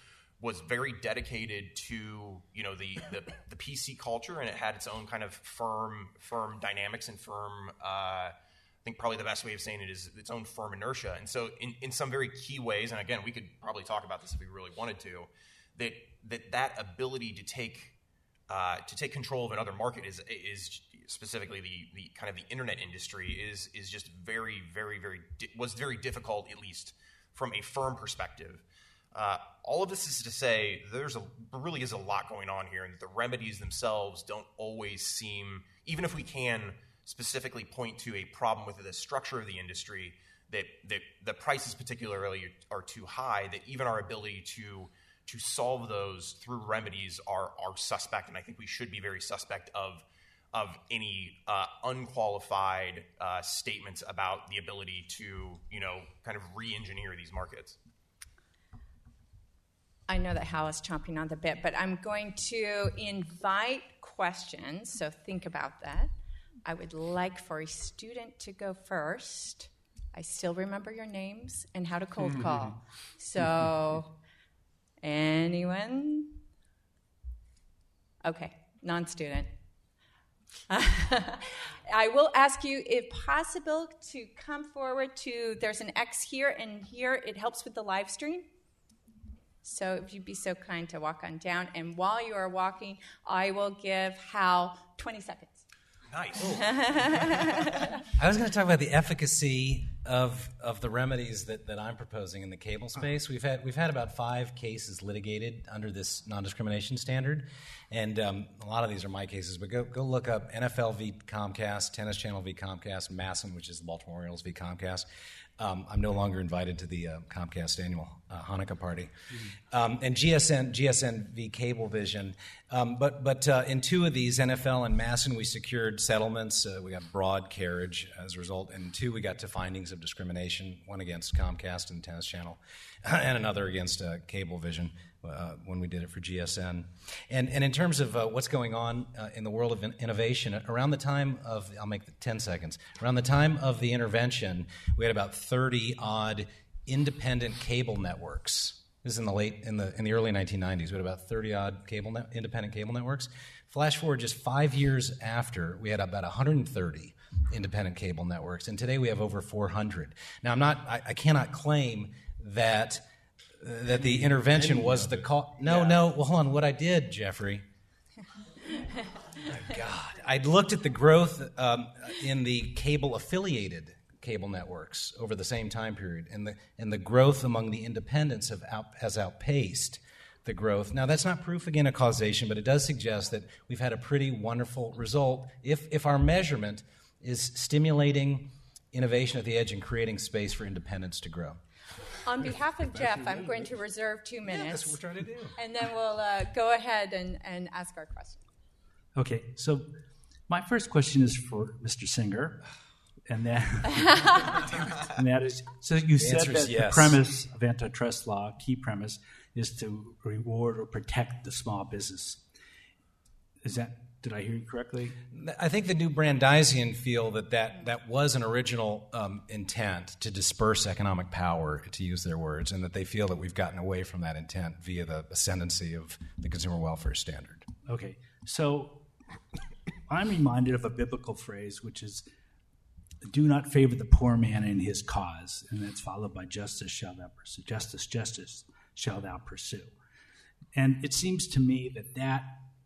was very dedicated to, you know, the, the, the P C culture, and it had its own kind of firm firm dynamics and firm, uh, I think probably the best way of saying it is its own firm inertia. And so in, in some very key ways, and again, we could probably talk about this if we really wanted to, that that, that ability to take uh, to take control of another market is is specifically the, the kind of the internet industry is is just very, very, very, di- was very difficult, at least from a firm perspective. Uh, all of this is to say there's a there really is a lot going on here, and that the remedies themselves don't always seem, even if we can specifically point to a problem with the structure of the industry, that, that the prices particularly are too high, that even our ability to to solve those through remedies are are suspect, and I think we should be very suspect of of any uh, unqualified uh, statements about the ability to, you know, kind of re-engineer these markets. I know that Hal is chomping on the bit, but I'm going to invite questions, so think about that. I would like for a student to go first. I still remember your names and how to cold call. So, anyone? Okay, non-student. I will ask you, if possible, to come forward to, there's an X here and here. It helps with the live stream. So if you'd be so kind to walk on down. And while you are walking, I will give Hal twenty seconds. Nice. I was going to talk about the efficacy of of the remedies that, that I'm proposing in the cable space. We've had we've had about five cases litigated under this non-discrimination standard, and um, a lot of these are my cases. But go go look up N F L v. Comcast, Tennis Channel v. Comcast, Masson, which is the Baltimore Orioles v. Comcast. Um, I'm no longer invited to the uh, Comcast annual uh, Hanukkah party, um, and G S N G S N v. Cablevision. Um, but but uh, in two of these, N F L and Masson, we secured settlements. Uh, we got broad carriage as a result, and two, we got to findings of discrimination. One against Comcast and Tennis Channel, and another against uh, Cablevision uh, when we did it for G S N. And and in terms of uh, what's going on uh, in the world of in- innovation, around the time of I'll make the ten seconds. Around the time of the intervention, we had about thirty odd independent cable networks. This is in the late in the in the early nineteen nineties. We had about thirty odd cable net, independent cable networks. Flash forward just five years after, we had about one hundred thirty independent cable networks, and today we have over four hundred. Now, I'm not. I, I cannot claim that uh, that the intervention was the call. No, yeah. no. Well, hold on. What I did, Jeffrey. Oh, God, I looked at the growth um, in the cable affiliated cable networks over the same time period, and the and the growth among the independents have out, has outpaced the growth. Now, that's not proof, again, of causation, but it does suggest that we've had a pretty wonderful result if if our measurement is stimulating innovation at the edge and creating space for independents to grow. On behalf of Jeff, I'm going to reserve two minutes. Yeah, that's what we're trying to do. And then we'll uh, go ahead and, and ask our question. Okay, so my first question is for Mister Singer. And that, and that is, so you the said that yes. the premise of antitrust law, key premise, is to reward or protect the small business. Is that, did I hear you correctly? I think the New Brandeisian feel that that, that was an original um, intent to disperse economic power, to use their words, and that they feel that we've gotten away from that intent via the ascendancy of the consumer welfare standard. Okay, so I'm reminded of a biblical phrase, which is, do not favor the poor man in his cause, and that's followed by justice shall thou pursue. Justice, justice shall thou pursue. And it seems to me that that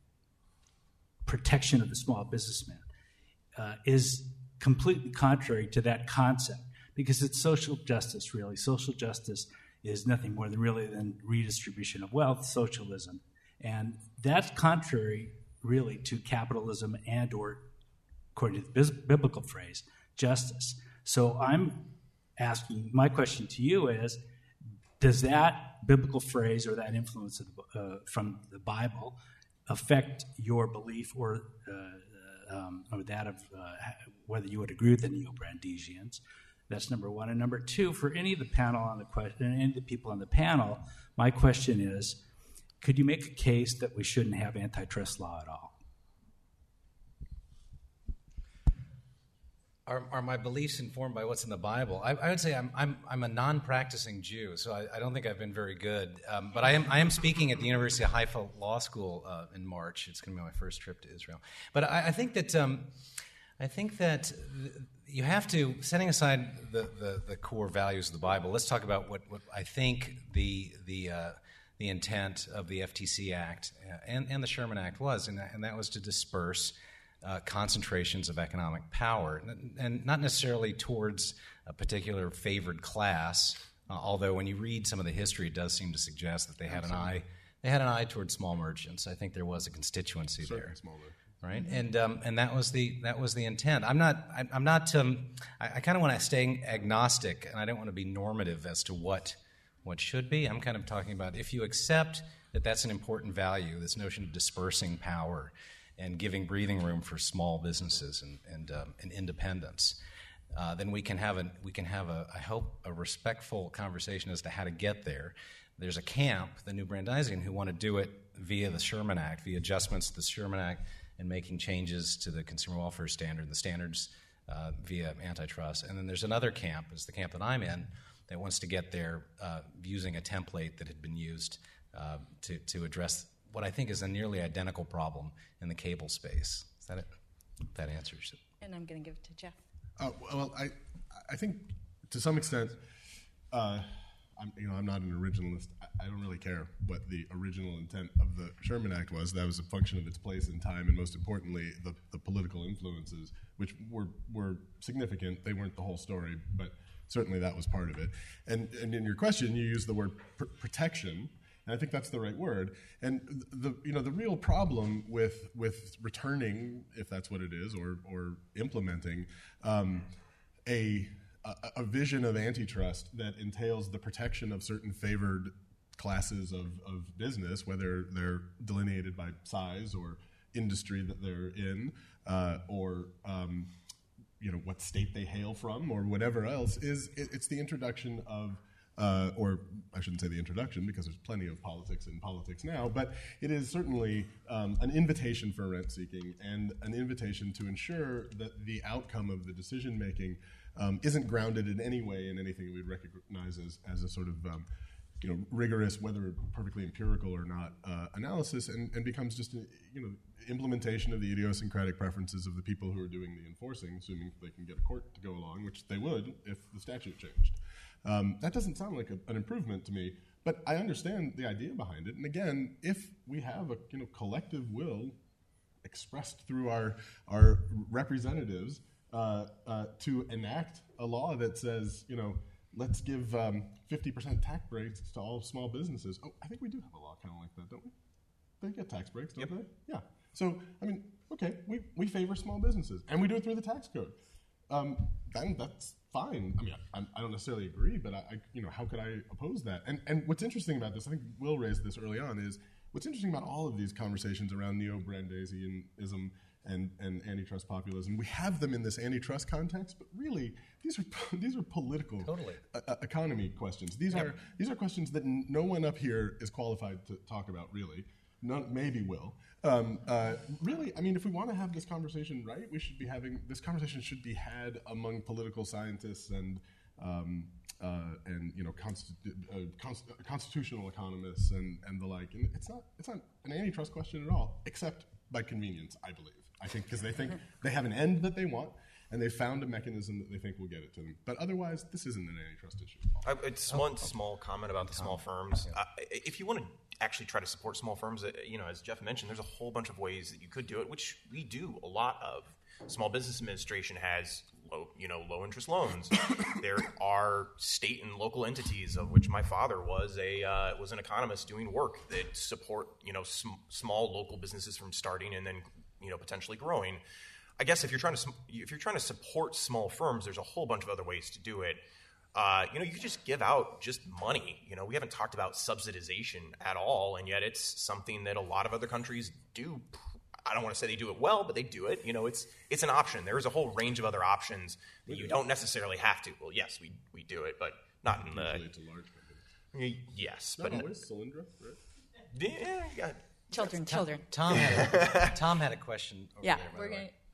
protection of the small businessman uh, is completely contrary to that concept, because it's social justice, really. Social justice is nothing more than really than redistribution of wealth, socialism. And that's contrary, really, to capitalism and or, according to the biblical phrase, justice. So I'm asking, my question to you is, does that biblical phrase or that influence of the, uh, from the Bible affect your belief or, uh, um, or that of uh, whether you would agree with the Neo-Brandeisians? That's number one. And number two, for any of the panel on the question, any of the people on the panel, my question is, could you make a case that we shouldn't have antitrust law at all? Are, are my beliefs informed by what's in the Bible? I, I would say I'm I'm I'm a non-practicing Jew, so I, I don't think I've been very good. Um, but I am I am speaking at the University of Haifa Law School uh, in March. It's going to be my first trip to Israel. But I, I think that um, I think that you have to, setting aside the, the, the core values of the Bible. Let's talk about what, what I think the the uh, the intent of the F T C Act and, and the Sherman Act was, and that, and that was to disperse Uh, concentrations of economic power, and, and not necessarily towards a particular favored class. Uh, although, when you read some of the history, it does seem to suggest that they had Absolutely. an eye. They had an eye towards small merchants. I think there was a constituency Certainly there, small right? Mm-hmm. And um, and that was the that was the intent. I'm not. I, I'm not. Um, I, I kind of want to stay agnostic, and I don't want to be normative as to what what should be. I'm kind of talking about if you accept that that's an important value, this notion of dispersing power and giving breathing room for small businesses and and, um, and independence, uh, then we can have a we can have a I hope a respectful conversation as to how to get there. There's a camp, the New Brandeisian, who want to do it via the Sherman Act, via adjustments to the Sherman Act, and making changes to the consumer welfare standard, the standards uh, via antitrust. And then there's another camp, is the camp that I'm in, that wants to get there uh, using a template that had been used uh, to to address what I think is a nearly identical problem in the cable space. Is that it? That answers it. And I'm going to give it to Jeff. Uh, well, I, I think to some extent, uh, I'm, you know, I'm not an originalist. I, I don't really care what the original intent of the Sherman Act was. That was a function of its place in time, and most importantly, the, the political influences, which were were significant. They weren't the whole story, but certainly that was part of it. And, and in your question, you used the word pr- protection. And I think that's the right word. And the you know the real problem with with returning, if that's what it is, or or implementing um, a, a a vision of antitrust that entails the protection of certain favored classes of, of business, whether they're delineated by size or industry that they're in, uh, or um, you know what state they hail from, or whatever else, is it, it's the introduction of Uh, or I shouldn't say the introduction, because there's plenty of politics in politics now, but it is certainly um, an invitation for rent-seeking and an invitation to ensure that the outcome of the decision-making um, isn't grounded in any way in anything we'd recognize as, as a sort of um, you know, rigorous, whether perfectly empirical or not, uh, analysis, and, and becomes just a, you know, implementation of the idiosyncratic preferences of the people who are doing the enforcing, assuming they can get a court to go along, which they would if the statute changed. Um, that doesn't sound like a, an improvement to me, but I understand the idea behind it. And again, if we have a you know collective will expressed through our our representatives uh, uh, to enact a law that says, you know, let's give um, fifty percent tax breaks to all small businesses. Oh, I think we do have a law kind of like that, don't we? They get tax breaks, don't yep. they? Yeah. So, I mean, okay, we, we favor small businesses, and we do it through the tax code. Um, then that's fine. I mean, I, I don't necessarily agree, but I, I, you know, how could I oppose that? And and what's interesting about this, I think Will raised this early on, is what's interesting about all of these conversations around neo-Brandeisianism and, and antitrust populism. We have them in this antitrust context, but really these are these are political totally. uh, economy questions. These yep. are these are questions that n- no one up here is qualified to talk about. Really, none, maybe Will. Um, uh, really, I mean, if we want to have this conversation right, we should be having this conversation should be had among political scientists and um, uh, and you know constitu- uh, const- constitutional economists and, and the like. And it's not it's not an antitrust question at all, except by convenience, I believe. I think because they think they have an end that they want, and they found a mechanism that they think will get it to them. But otherwise, this isn't an antitrust issue. I, it's one oh, small comment about the small firms. Uh, if you want to actually try to support small firms, uh, you know, as Jeff mentioned, there's a whole bunch of ways that you could do it, which we do a lot of. Small Business Administration has low, you know, low interest loans. There are state and local entities, of which my father was a uh, was an economist doing work that support you know sm- small local businesses from starting and then you know potentially growing. I guess if you're trying to if you're trying to support small firms, there's a whole bunch of other ways to do it. Uh, you know, you could just give out just money. You know, we haven't talked about subsidization at all, and yet it's something that a lot of other countries do. I don't want to say they do it well, but they do it. You know, it's it's an option. There is a whole range of other options that you don't necessarily have to. Well, yes, we we do it, but not in the. To large companies. Yes, not but always. Solyndra, right? Yeah, yeah. Children, Tom, children. Tom had a, Tom had a question. Over yeah, there, by we're the going. way.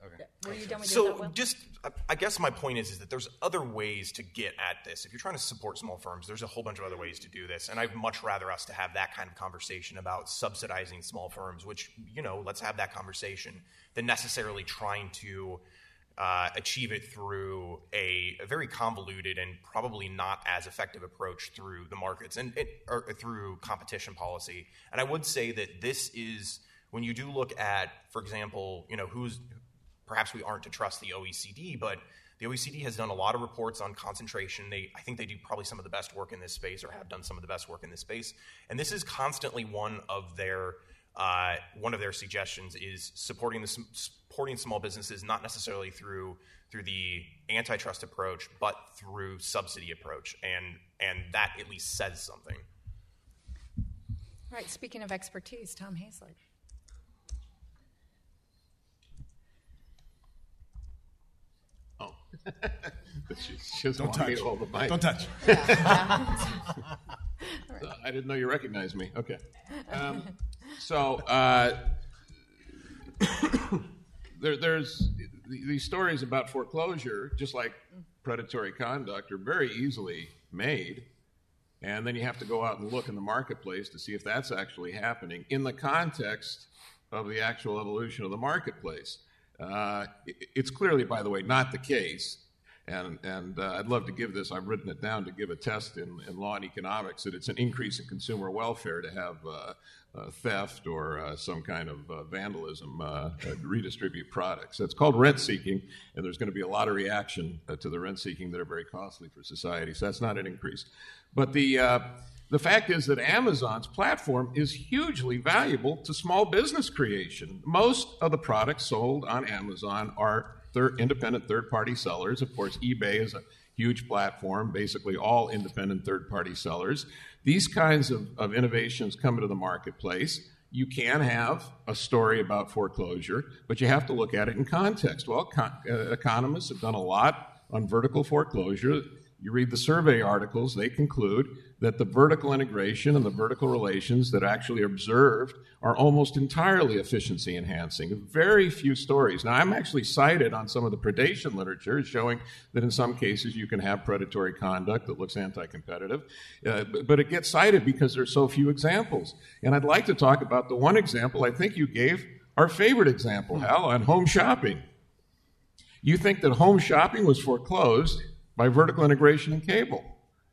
Okay. Were you done with so your thought, Will? just, I guess my point is, is that there's other ways to get at this. If you're trying to support small firms, there's a whole bunch of other ways to do this. And I'd much rather us to have that kind of conversation about subsidizing small firms, which, you know, let's have that conversation, than necessarily trying to uh, achieve it through a, a very convoluted and probably not as effective approach through the markets and it, or through competition policy. And I would say that this is, when you do look at, for example, you know, who's, perhaps we aren't to trust the O E C D, but the O E C D has done a lot of reports on concentration. They, I think they do probably some of the best work in this space, or have done some of the best work in this space. And this is constantly one of their uh, one of their suggestions is supporting the supporting small businesses, not necessarily through through the antitrust approach, but through subsidy approach, and and that at least says something. Right. Speaking of expertise, Tom Hazlett. she, she doesn't Don't want me touch. to hold the mic. Don't touch. So I didn't know you recognized me. Okay. Um, so uh, there, there's these stories about foreclosure, just like predatory conduct, are very easily made. And then you have to go out and look in the marketplace to see if that's actually happening in the context of the actual evolution of the marketplace. Uh, it's clearly, by the way, not the case, and, and uh, I'd love to give this, I've written it down to give a test in, in law and economics, that it's an increase in consumer welfare to have uh, uh, theft or uh, some kind of uh, vandalism uh, uh, redistribute products. So it's called rent-seeking, and there's going to be a lot of reaction uh, to the rent-seeking that are very costly for society, so that's not an increase. But the... Uh, The fact is that Amazon's platform is hugely valuable to small business creation. Most of the products sold on Amazon are third, independent third-party sellers. Of course, eBay is a huge platform, basically all independent third-party sellers. These kinds of, of innovations come into the marketplace. You can have a story about foreclosure, but you have to look at it in context. Well, con- uh, economists have done a lot on vertical foreclosure. You read the survey articles, they conclude that the vertical integration and the vertical relations that actually are observed are almost entirely efficiency enhancing. Very few stories. Now, I'm actually cited on some of the predation literature showing that in some cases you can have predatory conduct that looks anti-competitive, uh, but it gets cited because there's so few examples. And I'd like to talk about the one example I think you gave, our favorite example, Hal, on home shopping. You think that home shopping was foreclosed by vertical integration and cable.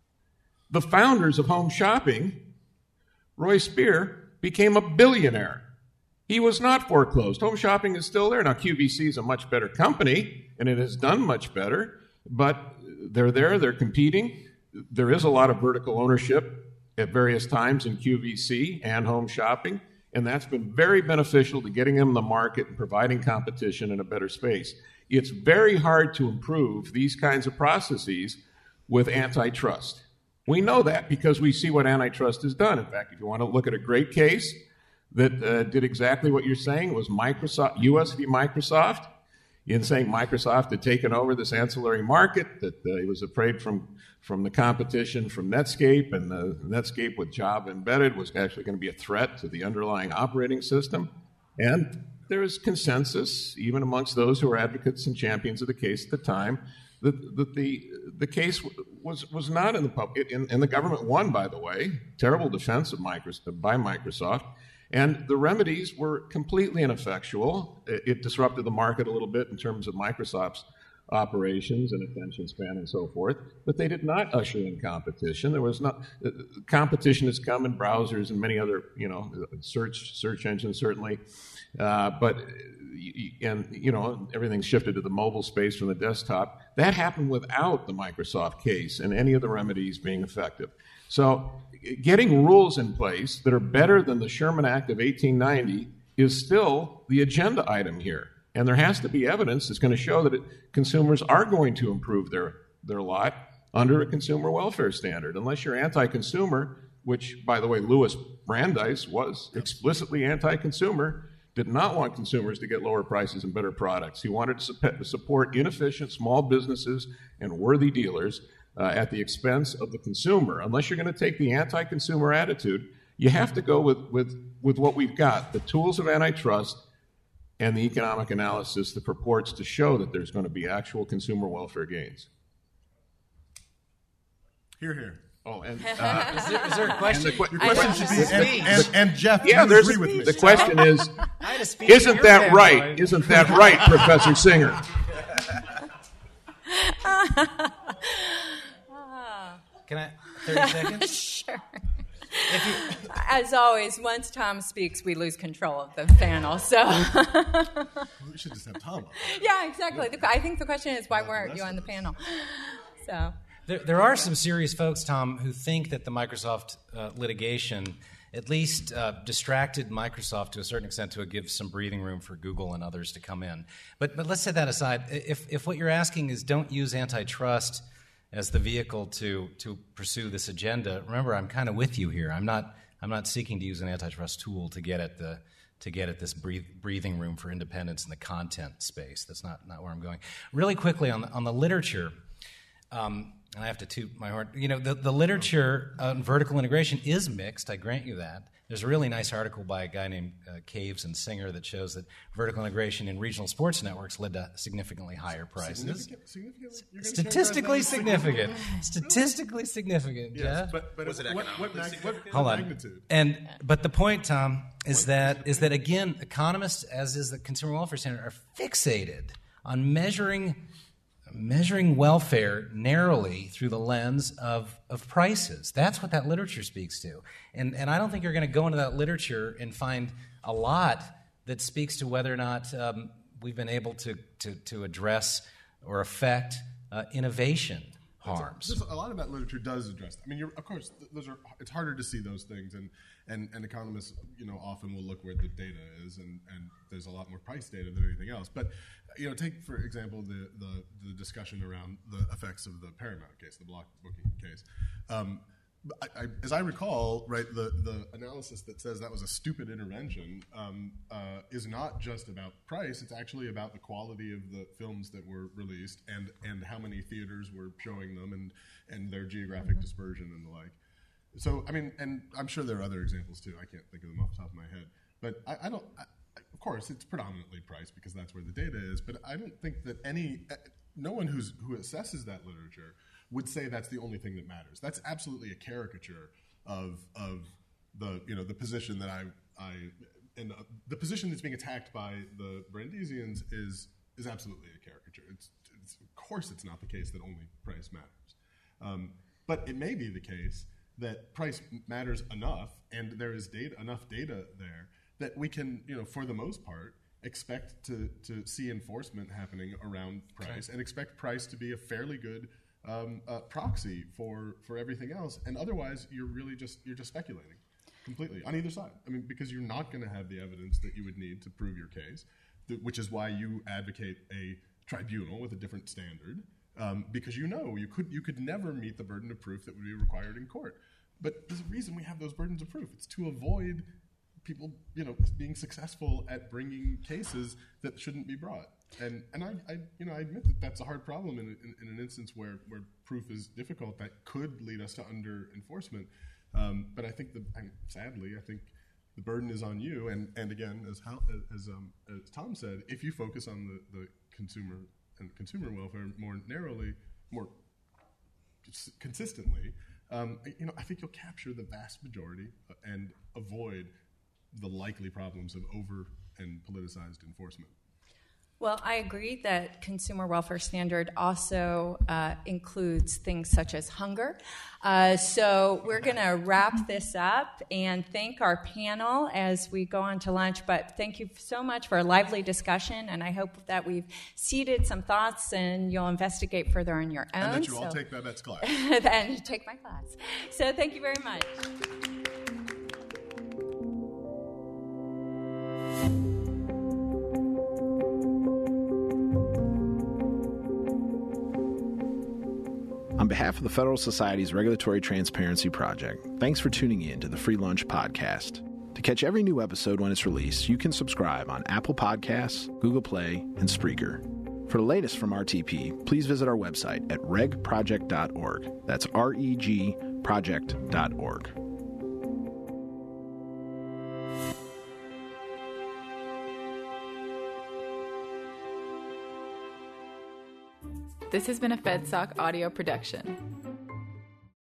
The founders of Home Shopping, Roy Spear, became a billionaire. He was not foreclosed. Home Shopping is still there. Now, Q V C is a much better company, and it has done much better, but they're there, they're competing. There is a lot of vertical ownership at various times in Q V C and Home Shopping, and that's been very beneficial to getting them in the market and providing competition in a better space. It's very hard to improve these kinds of processes with antitrust. We know that because we see what antitrust has done. In fact, if you want to look at a great case that uh, did exactly what you're saying, was Microsoft, U S v. Microsoft, in saying Microsoft had taken over this ancillary market, that uh, it was afraid from, from the competition from Netscape, and the Netscape with Java embedded was actually going to be a threat to the underlying operating system. And there is consensus, even amongst those who are advocates and champions of the case at the time, that, that the the case was was not in the public, and, and the government won, by the way. Terrible defense of Microsoft, by Microsoft, and the remedies were completely ineffectual. It, it disrupted the market a little bit in terms of Microsoft's operations and attention span and so forth, but they did not usher in competition. There was not uh, competition has come in browsers and many other, you know, search search engines certainly, uh, but and you know everything shifted to the mobile space from the desktop. That happened without the Microsoft case and any of the remedies being effective. So, getting rules in place that are better than the Sherman Act of eighteen ninety is still the agenda item here. And there has to be evidence that's going to show that it, consumers are going to improve their, their lot under a consumer welfare standard. Unless you're anti-consumer, which, by the way, Louis Brandeis was explicitly anti-consumer, did not want consumers to get lower prices and better products. He wanted to support inefficient small businesses and worthy dealers uh, at the expense of the consumer. Unless you're going to take the anti-consumer attitude, you have to go with, with, with what we've got, the tools of antitrust, and the economic analysis that purports to show that there's going to be actual consumer welfare gains. Here, here. Oh, and uh, is, there, is there a question? The, qu- your question should be, and, and, and Jeff, yeah, you there's agree with me. The question is, isn't that right? Isn't that right, Professor Singer? Can I, thirty seconds? Sure. If you, As always, once Tom speaks, we lose control of the panel. So we should just have Tom on. Yeah, exactly. The, I think the question is, why weren't you on the panel? So there, there are some serious folks, Tom, who think that the Microsoft uh, litigation at least uh, distracted Microsoft to a certain extent to give some breathing room for Google and others to come in. But but let's set that aside. If if what you're asking is don't use antitrust as the vehicle to to pursue this agenda, remember, I'm kind of with you here. I'm not I'm not seeking to use an antitrust tool to get at the to get at this breathe, breathing room for independence in the content space. That's not not where I'm going. Really quickly on the, on the literature, um, and I have to toot my horn. You know, the the literature on vertical integration is mixed. I grant you that. There's a really nice article by a guy named uh, Caves and Singer that shows that vertical integration in regional sports networks led to significantly higher prices. Significant, significantly, Statistically significant. Statistically significant. Yes, yeah. but, but was it what, what, mag- what, what Hold on. magnitude? And but the point, Tom, is that is that again, economists, as is the Consumer Welfare Standard, are fixated on measuring measuring welfare narrowly through the lens of, of prices. That's what that literature speaks to. And and I don't think you're going to go into that literature and find a lot that speaks to whether or not um, we've been able to, to, to address or affect uh, innovation harms. There's a lot of that literature does address that. I mean, you're, of course, those are. It's harder to see those things, and, and, and economists, you know, often will look where the data is, and, and there's a lot more price data than anything else. But you know, take for example the, the, the discussion around the effects of the Paramount case, the block booking case. Um, I, I, as I recall, right, the, the analysis that says that was a stupid intervention um, uh, is not just about price. It's actually about the quality of the films that were released and, and how many theaters were showing them and, and their geographic dispersion and the like. So, I mean, and I'm sure there are other examples too. I can't think of them off the top of my head. But I, I don't, I, of course, it's predominantly price because that's where the data is. But I don't think that any, no one who's, who assesses that literature would say that's the only thing that matters. That's absolutely a caricature of of the you know the position that I I and uh, the position that's being attacked by the Brandeisians is is absolutely a caricature. It's, it's of course it's not the case that only price matters, um, but it may be the case that price matters enough, and there is data enough data there that we can you know for the most part expect to to see enforcement happening around price okay. and expect price to be a fairly good Um, uh, proxy for, for everything else, and otherwise you're really just you're just speculating completely on either side. I mean, because you're not going to have the evidence that you would need to prove your case, th- which is why you advocate a tribunal with a different standard, um, because you know you could you could never meet the burden of proof that would be required in court. But there's a reason we have those burdens of proof. It's to avoid people, you know, being successful at bringing cases that shouldn't be brought. And and I, I you know I admit that that's a hard problem in, in, in an instance where, where proof is difficult. That could lead us to under enforcement. Um, but I think the I, sadly I think the burden is on you. And, and again, as how, as um, as Tom said, if you focus on the, the consumer and consumer welfare more narrowly, more consistently, um, you know I think you'll capture the vast majority and avoid the likely problems of over and politicized enforcement. Well, I agree that consumer welfare standard also uh, includes things such as hunger. Uh, so we're going to wrap this up and thank our panel as we go on to lunch. But thank you so much for a lively discussion, and I hope that we've seeded some thoughts and you'll investigate further on your own. And that you so. all take Babette's class. And take my class. So thank you very much. On behalf of the Federal Society's Regulatory Transparency Project, thanks for tuning in to the Free Lunch Podcast. To catch every new episode when it's released, you can subscribe on Apple Podcasts, Google Play, and Spreaker. For the latest from R T P, please visit our website at reg project dot org. That's R E G project dot org. This has been a FedSoc audio production.